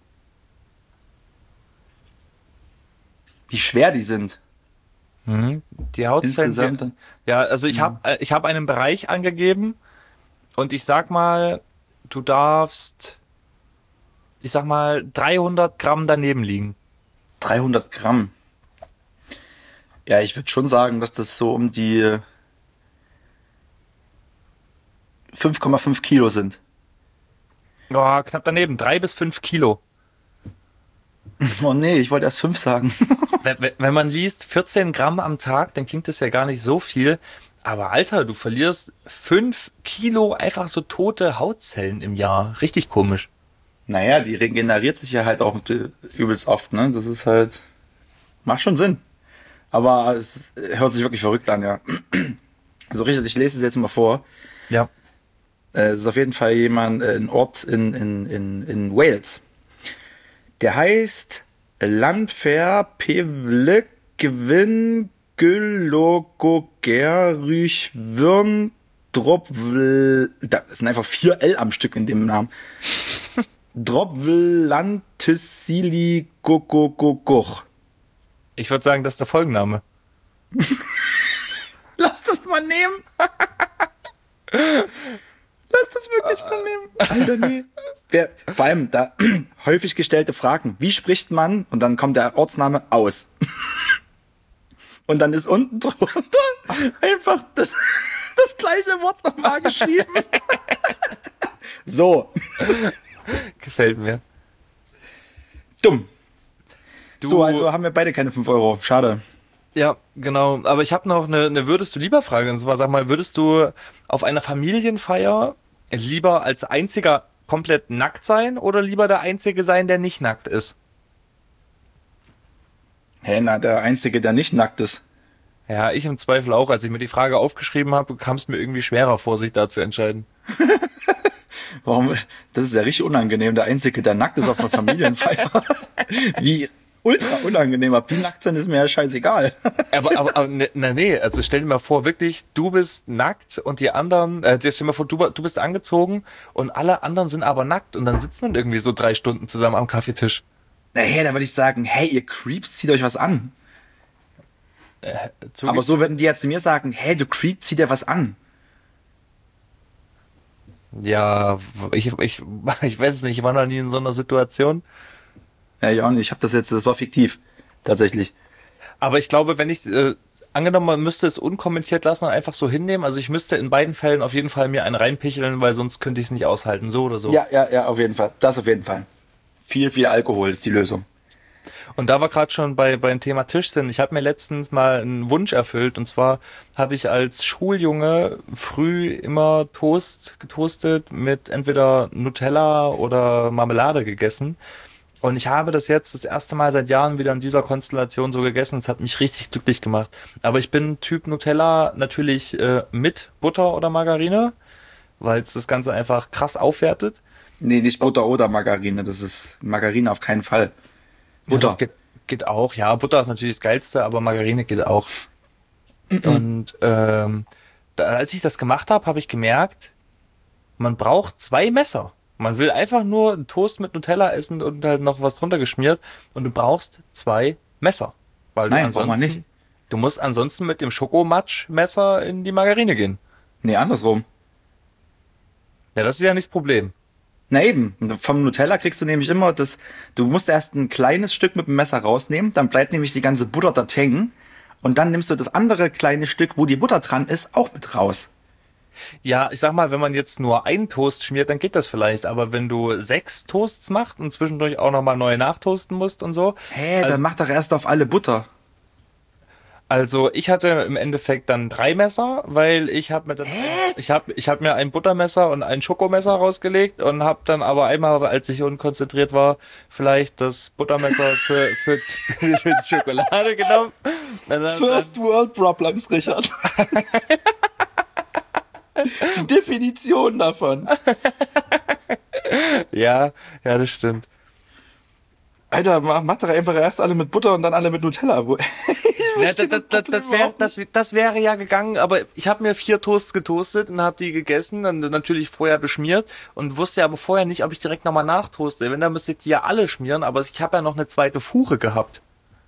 Wie schwer die sind. Die Hautzellen. Insgesamt. Ja, also ich hab einen Bereich angegeben und ich sag mal, du darfst, 300 Gramm daneben liegen. 300 Gramm. Ja, ich würde schon sagen, dass das so um die 5,5 Kilo sind. Oh, knapp daneben, 3 bis 5 Kilo. Oh nee, ich wollte erst 5 sagen. Wenn man liest 14 Gramm am Tag, dann klingt das ja gar nicht so viel. Aber Alter, du verlierst 5 Kilo einfach so tote Hautzellen im Jahr. Richtig komisch. Naja, die regeneriert sich ja halt auch übelst oft, ne? Das ist halt, macht schon Sinn. Aber es hört sich wirklich verrückt an, ja. Also Richard, ich lese es jetzt mal vor. Ja. Es ist auf jeden Fall ein Ort in Wales. Der heißt Llanfair Pevle Gwyn Gylogogerüchwyrn Dropvl. Da sind einfach 4 L am Stück in dem Namen. Dropvlantisili Gogogogoch. Ich würde sagen, das ist der Folgenname. Lass das mal nehmen. Lass das wirklich mal nehmen. Alter, nee. Vor allem da häufig gestellte Fragen. Wie spricht man? Und dann kommt der Ortsname aus. Und dann ist unten drunter einfach das gleiche Wort nochmal geschrieben. So. Gefällt mir. Dumm. So, also haben wir beide keine 5 Euro. Schade. Ja, genau. Aber ich habe noch eine würdest du lieber Frage. Und zwar, sag mal, würdest du auf einer Familienfeier lieber als einziger komplett nackt sein oder lieber der Einzige sein, der nicht nackt ist? Hey, na, der Einzige, der nicht nackt ist. Ja, ich im Zweifel auch. Als ich mir die Frage aufgeschrieben habe, kam es mir irgendwie schwerer vor, sich da zu entscheiden. Warum? Das ist ja richtig unangenehm. Der Einzige, der nackt ist auf einer Familienfeier. Wie ultra unangenehm. Ob die nackt sind, ist mir ja scheißegal. Aber nee, also stell dir mal vor, wirklich, du bist nackt und die anderen, stell dir mal vor, du bist angezogen und alle anderen sind aber nackt und dann sitzt man irgendwie so 3 Stunden zusammen am Kaffeetisch. Naja, da würde ich sagen, hey, ihr Creeps, zieht euch was an. Aber so würden die ja zu mir sagen, hey, du Creep, zieh dir was an. Ja, ich weiß es nicht, ich war noch nie in so einer Situation. Ja, ich auch nicht. Das war fiktiv. Tatsächlich. Aber ich glaube, wenn ich, angenommen, man müsste es unkommentiert lassen und einfach so hinnehmen, also ich müsste in beiden Fällen auf jeden Fall mir einen reinpicheln, weil sonst könnte ich es nicht aushalten, so oder so. Ja, auf jeden Fall. Das auf jeden Fall. Viel Alkohol ist die Lösung. Und da wir gerade schon beim Thema Tisch sind, ich habe mir letztens mal einen Wunsch erfüllt, und zwar habe ich als Schuljunge früh immer Toast getoastet mit entweder Nutella oder Marmelade gegessen. Und ich habe das jetzt das erste Mal seit Jahren wieder in dieser Konstellation so gegessen. Es hat mich richtig glücklich gemacht. Aber ich bin Typ Nutella natürlich mit Butter oder Margarine, weil es das Ganze einfach krass aufwertet. Nee, nicht Butter oder Margarine. Das ist Margarine auf keinen Fall. Butter. Ja, geht auch. Ja, Butter ist natürlich das Geilste, aber Margarine geht auch. Und als ich das gemacht habe, habe ich gemerkt, man braucht 2 Messer. Man will einfach nur einen Toast mit Nutella essen und halt noch was drunter geschmiert und du brauchst 2 Messer. Weil Nein, braucht man nicht. Du musst ansonsten mit dem Schokomatsch-Messer in die Margarine gehen. Nee, andersrum. Ja, das ist ja nicht das Problem. Na eben, vom Nutella kriegst du nämlich immer du musst erst ein kleines Stück mit dem Messer rausnehmen, dann bleibt nämlich die ganze Butter dort hängen und dann nimmst du das andere kleine Stück, wo die Butter dran ist, auch mit raus. Ja, ich sag mal, wenn man jetzt nur einen Toast schmiert, dann geht das vielleicht. Aber wenn du 6 Toasts machst und zwischendurch auch nochmal neu nachtoasten musst und so. Dann mach doch erst auf alle Butter. Also ich hatte im Endeffekt dann 3 Messer, weil ich habe mir ich hab mir ein Buttermesser und ein Schokomesser rausgelegt und habe dann aber einmal, als ich unkonzentriert war, vielleicht das Buttermesser für die Schokolade genommen. First World Problems, Richard. Die Definition davon. Ja, das stimmt. Alter, mach doch einfach erst alle mit Butter und dann alle mit Nutella. Ja, das wäre ja gegangen, aber ich habe mir 4 Toasts getoastet und habe die gegessen und natürlich vorher beschmiert und wusste aber vorher nicht, ob ich direkt nochmal nachtoaste. Wenn, dann müsste ich die ja alle schmieren, aber ich habe ja noch eine zweite Fuhre gehabt.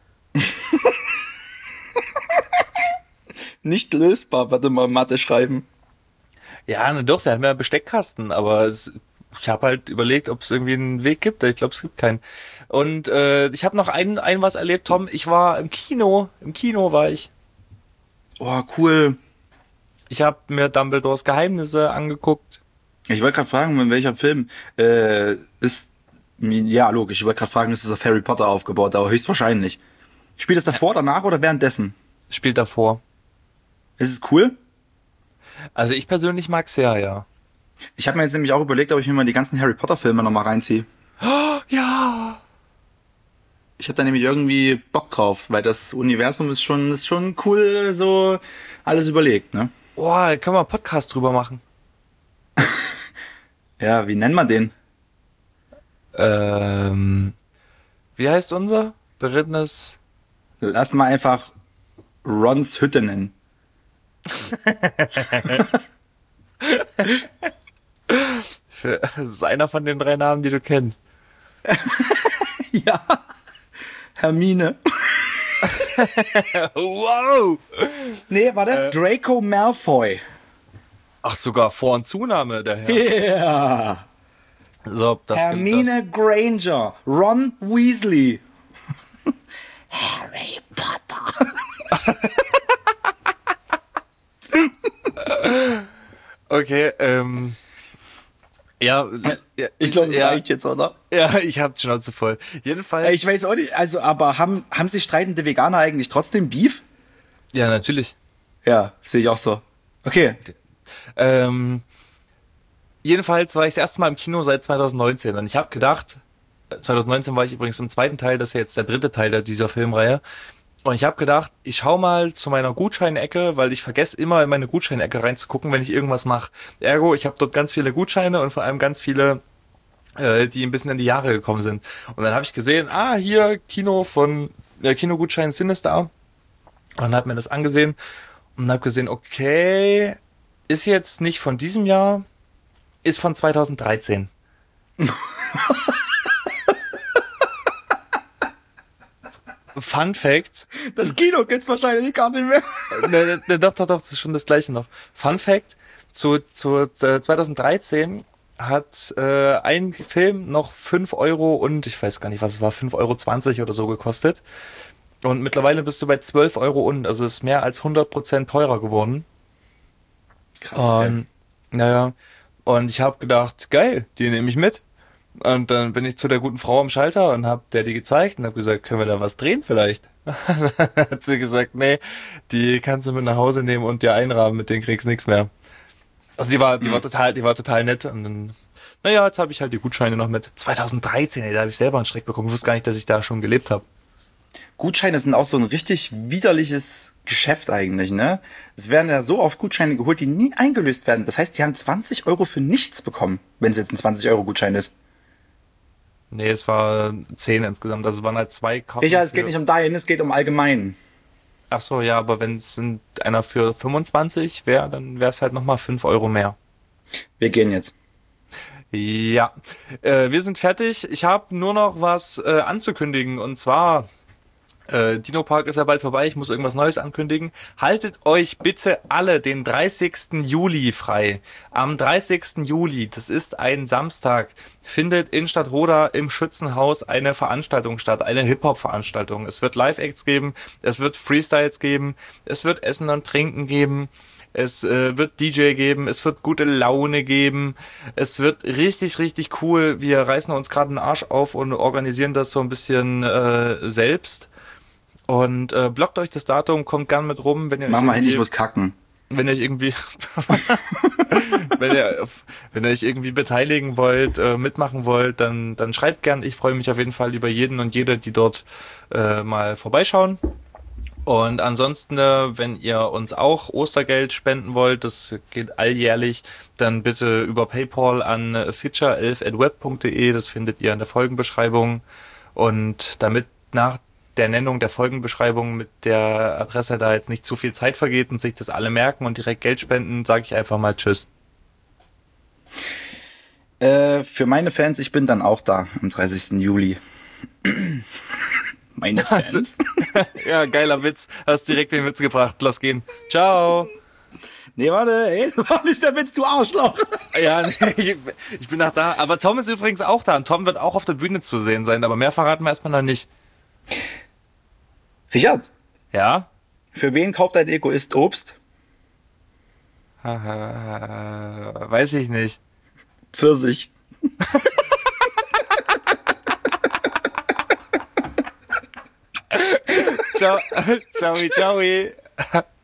Nicht lösbar, warte mal, Mathe schreiben. Ja, doch, wir haben ja einen Besteckkasten, aber ich habe halt überlegt, ob es irgendwie einen Weg gibt. Ich glaube, es gibt keinen. Und ich habe noch ein was erlebt, Tom. Ich war im Kino. Im Kino war ich. Oh, cool. Ich habe mir Dumbledores Geheimnisse angeguckt. Ich wollte gerade fragen, in welcher Film ist... Ja, logisch. Ich wollte gerade fragen, ist es auf Harry Potter aufgebaut, aber höchstwahrscheinlich. Spielt es davor, danach oder währenddessen? Spielt davor. Ist es cool? Also ich persönlich mag's sehr, ja. Ich habe mir jetzt nämlich auch überlegt, ob ich mir mal die ganzen Harry Potter Filme nochmal reinziehe. Oh, ja. Ich habe da nämlich irgendwie Bock drauf, weil das Universum ist schon cool, so alles überlegt, ne? Boah, können wir einen Podcast drüber machen. Ja, wie nennt man den? Wie heißt unser? Berittenes... Lass mal einfach Rons Hütte nennen. Das ist einer von den 3 Namen, die du kennst. Ja. Hermine. Wow! Nee, warte. Draco Malfoy. Ach, sogar Vor- und Zunahme, der Herr. Yeah. So, das Hermine Granger. Ron Weasley. Harry Potter. Okay, ja, Ich glaube, das reicht jetzt, oder? Ja, ich hab die Schnauze voll. Jedenfalls. Ich weiß auch nicht, also, aber haben sich streitende Veganer eigentlich trotzdem Beef? Ja, natürlich. Ja, sehe ich auch so. Okay. Jedenfalls war ich das erste Mal im Kino seit 2019 und ich habe gedacht, 2019 war ich übrigens im 2. Teil, das ist ja jetzt der 3. Teil dieser Filmreihe. Und ich habe gedacht, ich schau mal zu meiner Gutscheinecke, weil ich vergesse immer in meine Gutscheinecke reinzugucken, wenn ich irgendwas mache. Ergo, ich habe dort ganz viele Gutscheine und vor allem ganz viele, die ein bisschen in die Jahre gekommen sind. Und dann habe ich gesehen, hier Kinogutschein Sinister. Und habe mir das angesehen und habe gesehen, okay, ist jetzt nicht von diesem Jahr, ist von 2013. Fun Fact. Das Kino gibt's wahrscheinlich gar nicht mehr. Doch, das ist schon das gleiche noch. Fun Fact, zu 2013 hat ein Film noch 5 Euro und ich weiß gar nicht, was es war, 5,20 Euro oder so gekostet. Und mittlerweile bist du bei 12 Euro und, also ist mehr als 100% teurer geworden. Krass. Naja, und ich habe gedacht, geil, die nehme ich mit. Und dann bin ich zu der guten Frau am Schalter und hab der die gezeigt und hab gesagt, können wir da was drehen vielleicht? Hat sie gesagt, nee, die kannst du mit nach Hause nehmen und dir einrahmen, mit denen kriegst du nichts mehr. Also die war total nett und dann, naja, jetzt habe ich halt die Gutscheine noch mit. 2013, ey, da habe ich selber einen Schreck bekommen. Ich wusste gar nicht, dass ich da schon gelebt habe. Gutscheine sind auch so ein richtig widerliches Geschäft eigentlich, ne? Es werden ja so oft Gutscheine geholt, die nie eingelöst werden. Das heißt, die haben 20 Euro für nichts bekommen, wenn es jetzt ein 20-Euro-Gutschein ist. Nee, es war 10 insgesamt. Also es waren halt 2 Karten. Sicher, es geht nicht um dahin, es geht um allgemein. Ach so, ja, aber wenn es einer für 25 wäre, dann wäre es halt nochmal 5 Euro mehr. Wir gehen jetzt. Ja, wir sind fertig. Ich habe nur noch was anzukündigen und zwar Dino Park ist ja bald vorbei, ich muss irgendwas Neues ankündigen. Haltet euch bitte alle den 30. Juli frei. Am 30. Juli, das ist ein Samstag, findet in Stadtroda im Schützenhaus eine Veranstaltung statt, eine Hip-Hop-Veranstaltung. Es wird Live-Acts geben, es wird Freestyles geben, es wird Essen und Trinken geben. Es wird DJ geben, es wird gute Laune geben, es wird richtig, richtig cool. Wir reißen uns gerade den Arsch auf und organisieren das so ein bisschen selbst. Und blockt euch das Datum, kommt gern mit rum, wenn ihr Mach mal hin, ich muss kacken. wenn ihr euch irgendwie wenn ihr euch irgendwie beteiligen wollt, mitmachen wollt, dann schreibt gern. Ich freue mich auf jeden Fall über jeden und jede, die dort mal vorbeischauen. Und ansonsten, wenn ihr uns auch Ostergeld spenden wollt, das geht alljährlich, dann bitte über PayPal an fitscher11@web.de, das findet ihr in der Folgenbeschreibung. Und damit nach der Nennung der Folgenbeschreibung mit der Adresse da jetzt nicht zu viel Zeit vergeht und sich das alle merken und direkt Geld spenden, sage ich einfach mal Tschüss. Für meine Fans, ich bin dann auch da am 30. Juli. Meine Fans? Ja, geiler Witz. Hast direkt den Witz gebracht. Lass gehen. Ciao. Nee, warte, ey, das war nicht der Witz, du Arschloch. Ja, nee, ich bin noch da. Aber Tom ist übrigens auch da. Und Tom wird auch auf der Bühne zu sehen sein. Aber mehr verraten wir erstmal noch nicht. Richard, Ja? für wen kauft ein Egoist Obst? Weiß ich nicht. Pfirsich. Ciao. Ciao, ciao.